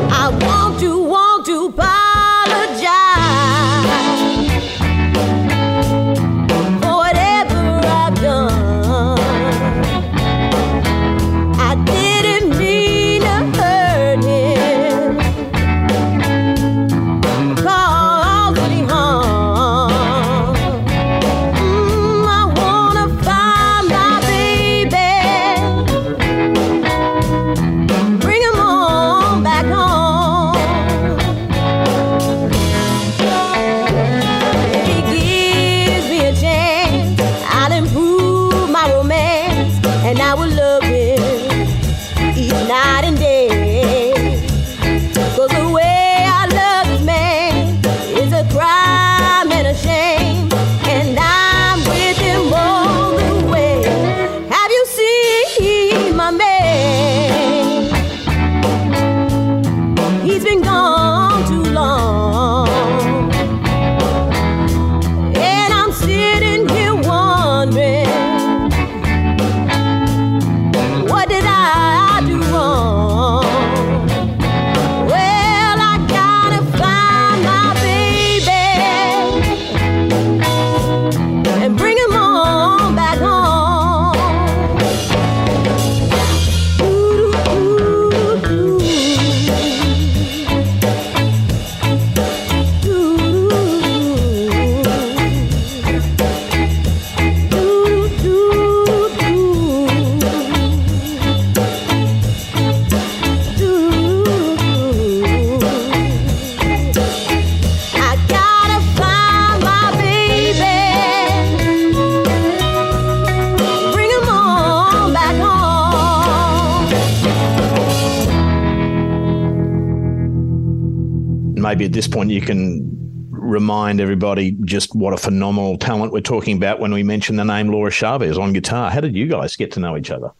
maybe at this point you can remind everybody just what a phenomenal talent we're talking about when we mention the name Laura Chavez on guitar. How did you guys get to know each other?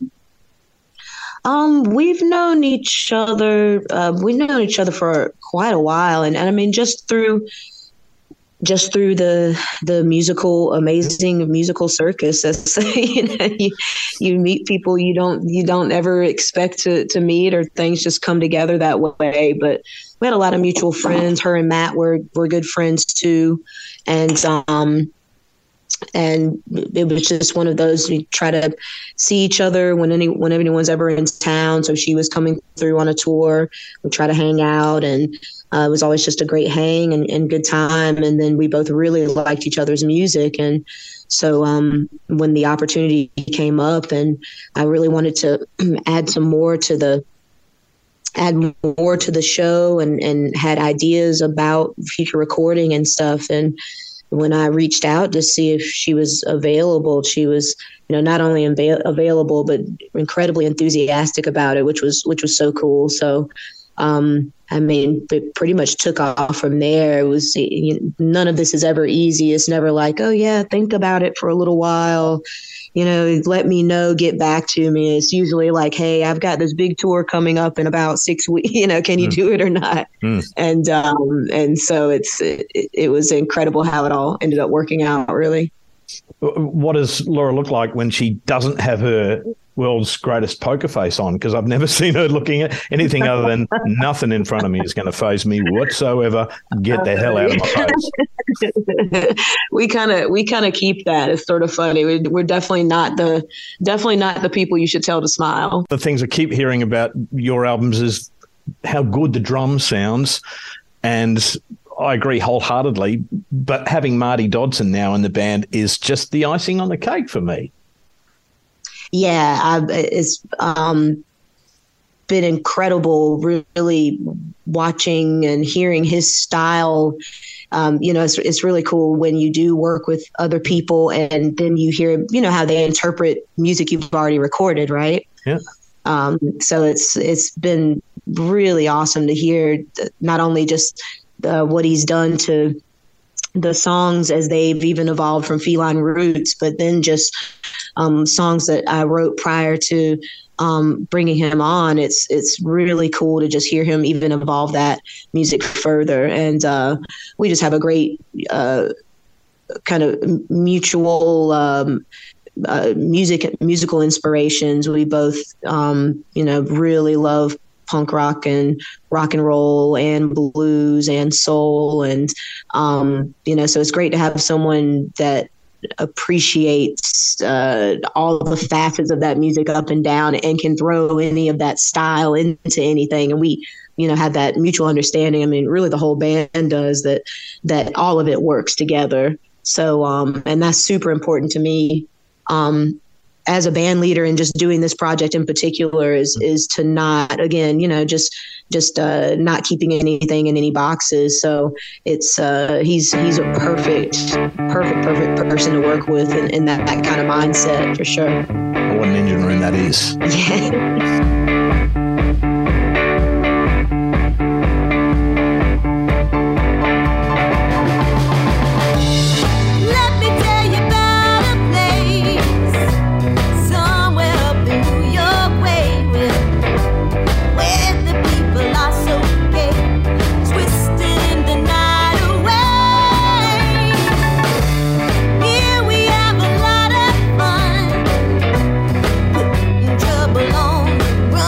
Um, we've known each other. Uh, we've known each other for quite a while, and, and I mean, just through, just through the the musical, amazing musical circus. That's, you know, you, you meet people you don't you don't ever expect to to meet, or things just come together that way. But we had a lot of mutual friends. Her and Matt were were good friends too, and um. And it was just one of those, we try to see each other when any when anyone's ever in town. So she was coming through on a tour. We try to hang out, and uh, it was always just a great hang and, and good time. And then we both really liked each other's music. And so um, when the opportunity came up, and I really wanted to add some more to the add more to the show, and, and had ideas about future recording and stuff. And when I reached out to see if she was available, she was, you know, not only avail- available, but incredibly enthusiastic about it, which was, which was so cool. So, um, I mean, it pretty much took off from there. It was, you know, none of this is ever easy. It's never like, oh yeah, think about it for a little while, you know, let me know, get back to me. It's usually like, hey, I've got this big tour coming up in about six weeks, you know, can you mm. do it or not? Mm. And, um, and so it's, it, it was incredible how it all ended up working out, really. What does Laura look like when she doesn't have her world's greatest poker face on? Because I've never seen her looking at anything other than nothing in front of me is going to faze me whatsoever. Get the hell out of my face. we kind of we kind of keep that. It's sort of funny. We, we're definitely not the definitely not the people you should tell to smile. The things I keep hearing about your albums is how good the drum sounds, and I agree wholeheartedly, but having Marty Dodson now in the band is just the icing on the cake for me. Yeah, I, it's um, been incredible really watching and hearing his style. Um, you know, it's, it's really cool when you do work with other people and then you hear, you know, how they interpret music you've already recorded, right? Yeah. Um, so it's it's been really awesome to hear not only just Uh, what he's done to the songs as they've even evolved from Feline Roots, but then just um, songs that I wrote prior to um, bringing him on. It's it's really cool to just hear him even evolve that music further. And uh, we just have a great uh, kind of mutual um, uh, music musical inspirations. We both, um, you know, really love punk rock and rock and roll and blues and soul. And, um, you know, so it's great to have someone that appreciates uh, all the facets of that music up and down and can throw any of that style into anything. And we, you know, have that mutual understanding. I mean, really the whole band does that, that all of it works together. So, um, and that's super important to me. Um, as a band leader and just doing this project in particular is, is to not, again, you know, just, just, uh, not keeping anything in any boxes. So it's, uh, he's, he's a perfect, perfect, perfect person to work with in, in that, that kind of mindset for sure. What an engine room that is. Yeah. Trouble on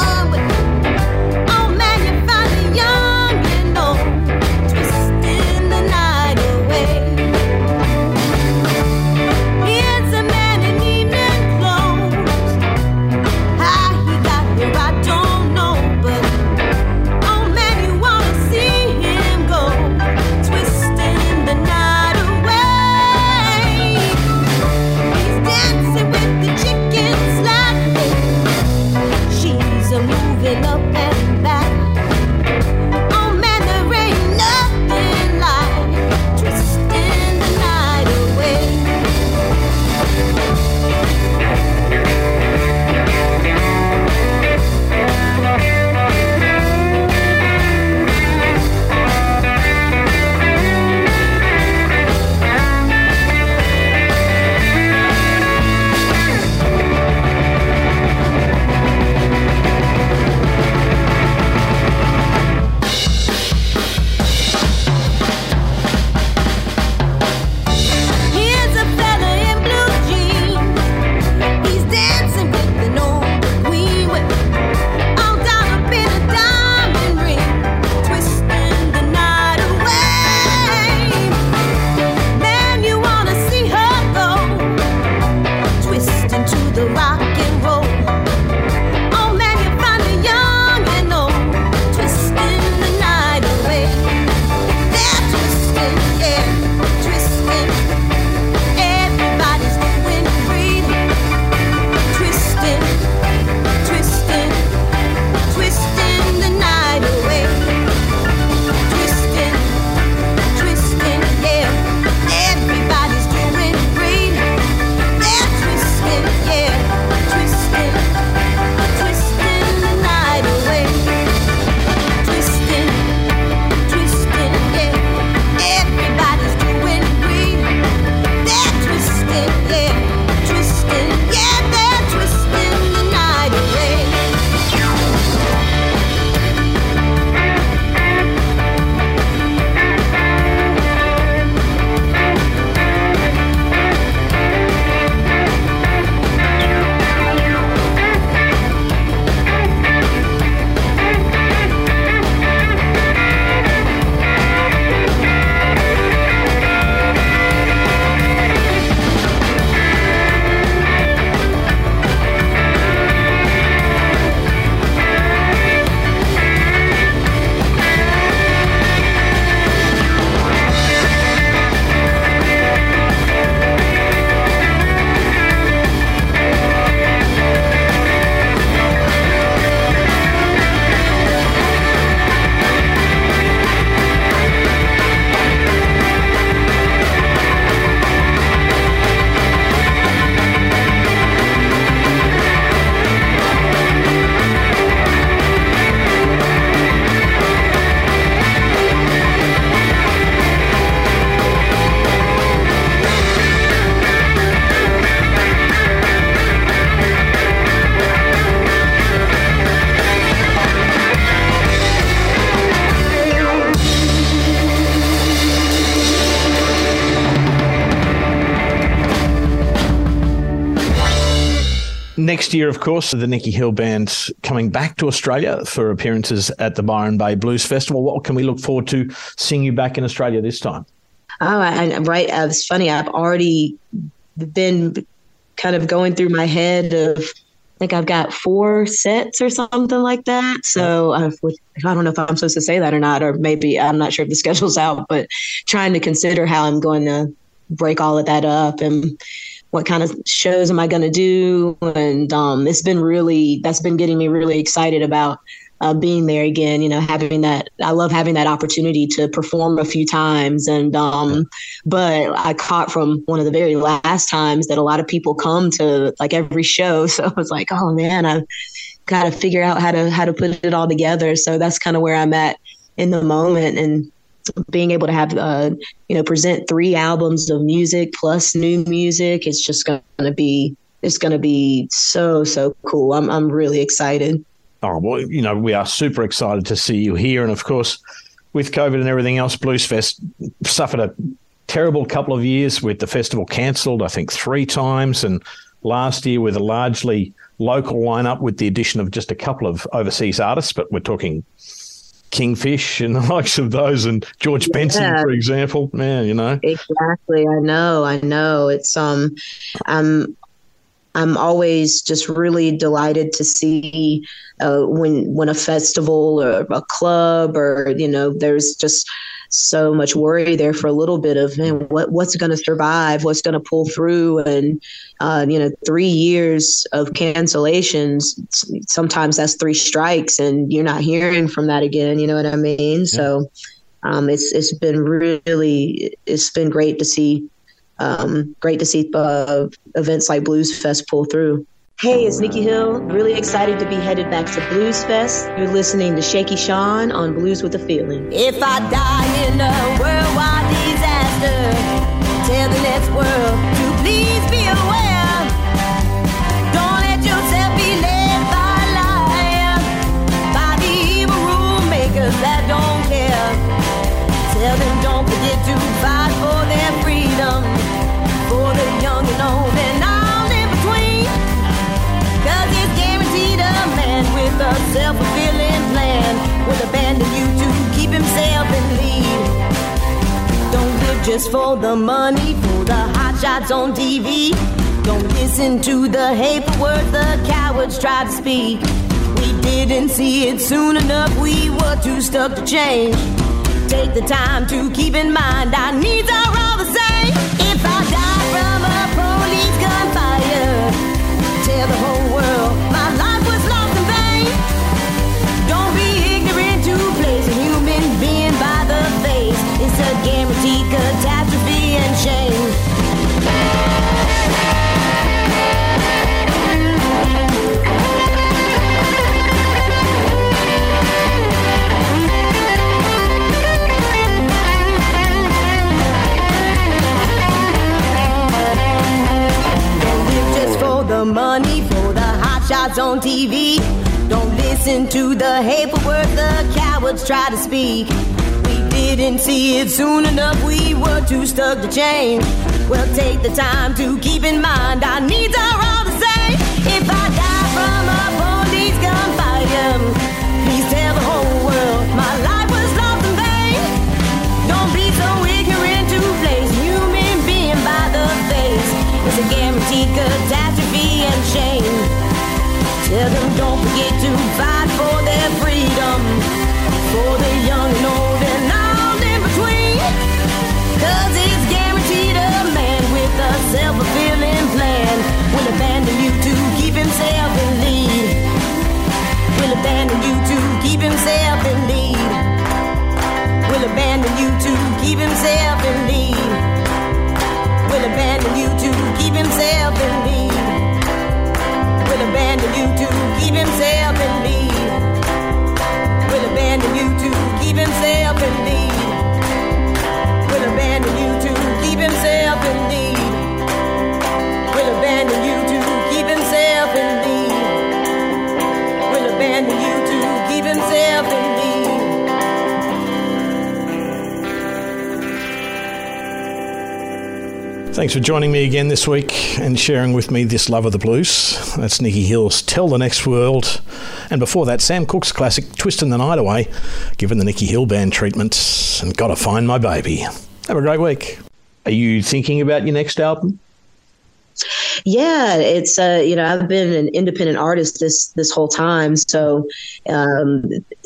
next year, of course, the Nicky Hill Band's coming back to Australia for appearances at the Byron Bay Blues Festival. What can we look forward to seeing you back in Australia this time? Oh, I, right. Uh, it's funny. I've already been kind of going through my head of, I think I've got four sets or something like that. So uh, with, I don't know if I'm supposed to say that or not, or maybe I'm not sure if the schedule's out, but trying to consider how I'm going to break all of that up and what kind of shows am I going to do. And um, it's been really, that's been getting me really excited about uh, being there again, you know, having that, I love having that opportunity to perform a few times. And, um, but I caught from one of the very last times that a lot of people come to like every show. So I was like, oh man, I've got to figure out how to, how to put it all together. So that's kind of where I'm at in the moment. And being able to have, uh, you know, present three albums of music plus new music, it's just going to be, it's going to be so, so cool. I'm, I'm really excited. Oh, well, you know, we are super excited to see you here. And of course, with COVID and everything else, Blues Fest suffered a terrible couple of years with the festival cancelled, I think, three times. And last year with a largely local lineup with the addition of just a couple of overseas artists, but we're talking Kingfish and the likes of those, and George Benson, yeah. for example. Man, you know. Exactly. I know. I know. It's um, I'm, I'm always just really delighted to see uh, when when a festival or a club or you know, there's just so much worry there for a little bit of man, what what's going to survive, what's going to pull through, and uh, you know, three years of cancellations. Sometimes that's three strikes, and you're not hearing from that again. You know what I mean? Yeah. So um, it's it's been really it's been great to see um, great to see uh, events like Blues Fest pull through. Hey, it's Nicky Hill. Really excited to be headed back to Blues Fest. You're listening to Shaky Sean on Blues with a Feeling. If I die in a worldwide disaster, tell the next world to please be aware. Don't let yourself be led by liar, by the evil rule makers that don't care. Tell them don't forget to fight for their freedom, for the young and old and all in between. Cause it's guaranteed a man with a self-fulfilling plan will abandon you to keep himself in lead. Don't live just for the money, for the hot shots on T V. Don't listen to the hateful words the cowards try to speak. We didn't see it soon enough, we were too stuck to change. Take the time to keep in mind our needs are all the same. If I die from a police gunfire, tell the whole world my life was lost in vain. Don't be ignorant to place a human being by the face. It's a guaranteed catastrophe and shame. The money for the hot shots on T V. Don't listen to the hateful words the cowards try to speak. We didn't see it soon enough, we were too stuck to change. Well, take the time to keep in mind our needs are all the same. If I die from a police gunfire, please tell the whole world my life was lost in vain. Don't be so ignorant to place a human being by the face. It's a guaranteed catastrophe and shame. Tell them don't forget to fight for their freedom, for the young and old and all in between. Cause it's guaranteed a man with a self-fulfilling plan will abandon you to keep himself in lead. Will abandon you to keep himself in lead. Will abandon you to keep himself in lead. Will abandon you to keep himself in lead. Will abandon you to keep himself in lead. Will abandon you to keep himself in lead. Will abandon you to keep himself in lead. Will abandon you to keep himself in lead. Will abandon you to keep himself in lead. Thanks for joining me again this week and sharing with me this love of the blues. That's Nicky Hill's Tell the Next World. And before that, Sam Cooke's classic Twistin' the Night Away, given the Nicky Hill Band treatment, and Gotta Find My Baby. Have a great week. Are you thinking about your next album? Yeah, it's, uh, you know, I've been an independent artist this, this whole time. So um,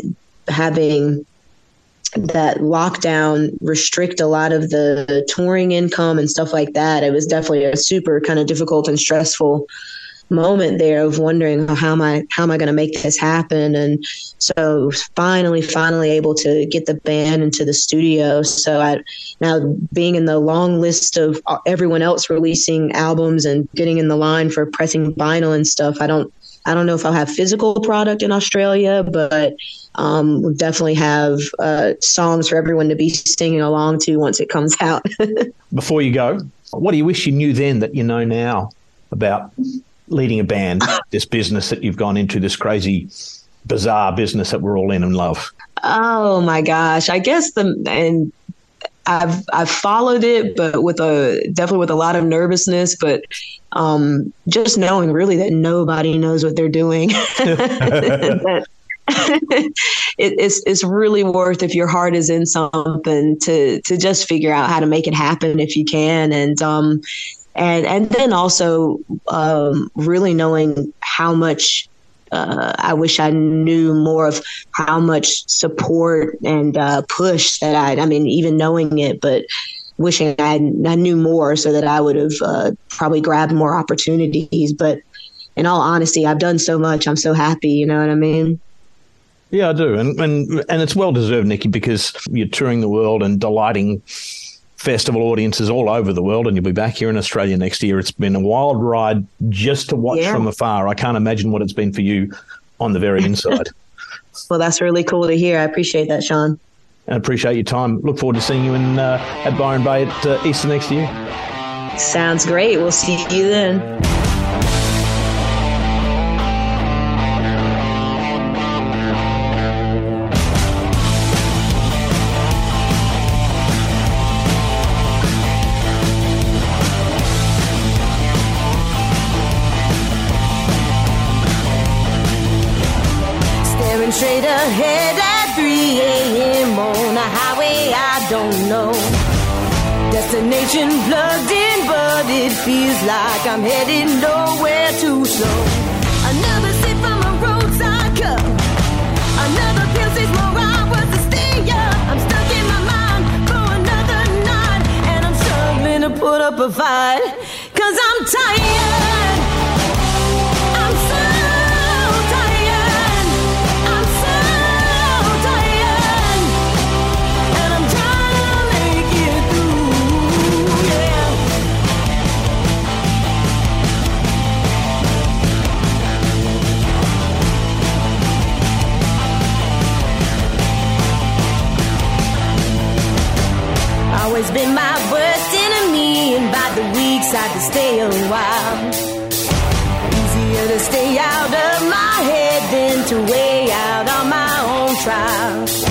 having that lockdown restrict a lot of the touring income and stuff like that, it was definitely a super kind of difficult and stressful moment there of wondering, oh, how am I, how am I going to make this happen? And so finally, finally able to get the band into the studio. So I, now being in the long list of everyone else releasing albums and getting in the line for pressing vinyl and stuff, I don't, I don't know if I'll have physical product in Australia, but um, we'll definitely have uh, songs for everyone to be singing along to once it comes out. Before you go, what do you wish you knew then that you know now about leading a band, this business that you've gone into, this crazy, bizarre business that we're all in and love? Oh my gosh. I guess the, and I've, I've followed it, but with a, definitely with a lot of nervousness, but um, just knowing really that nobody knows what they're doing. that, it, it's, it's really worth, if your heart is in something, to, to just figure out how to make it happen if you can. And, um, And and then also um, really knowing how much uh, I wish I knew more of how much support and uh, push that I, I mean, even knowing it, but wishing I, I knew more so that I would have uh, probably grabbed more opportunities. But in all honesty, I've done so much. I'm so happy. You know what I mean? Yeah, I do. And, and, and it's well deserved, Nicky, because you're touring the world and delighting festival audiences all over the world, and you'll be back here in Australia next year. It's been a wild ride just to watch yeah. from afar. I can't imagine what it's been for you on the very inside. Well, that's really cool to hear. I appreciate that, Sean. And appreciate your time. Look forward to seeing you in uh, at Byron Bay at uh, Easter next year. Sounds great. We'll see you then. Straight ahead at three a.m. on a highway I don't know. Destination plugged in, but it feels like I'm heading nowhere too slow. Another sip from a roadside cup, another pill says more hours to stay up. I'm stuck in my mind for another night, and I'm struggling to put up a fight, 'cause I'm tired. I'm so always been my worst enemy, and by the weeks I had to stay a while. Easier to stay out of my head than to weigh out on my own trial.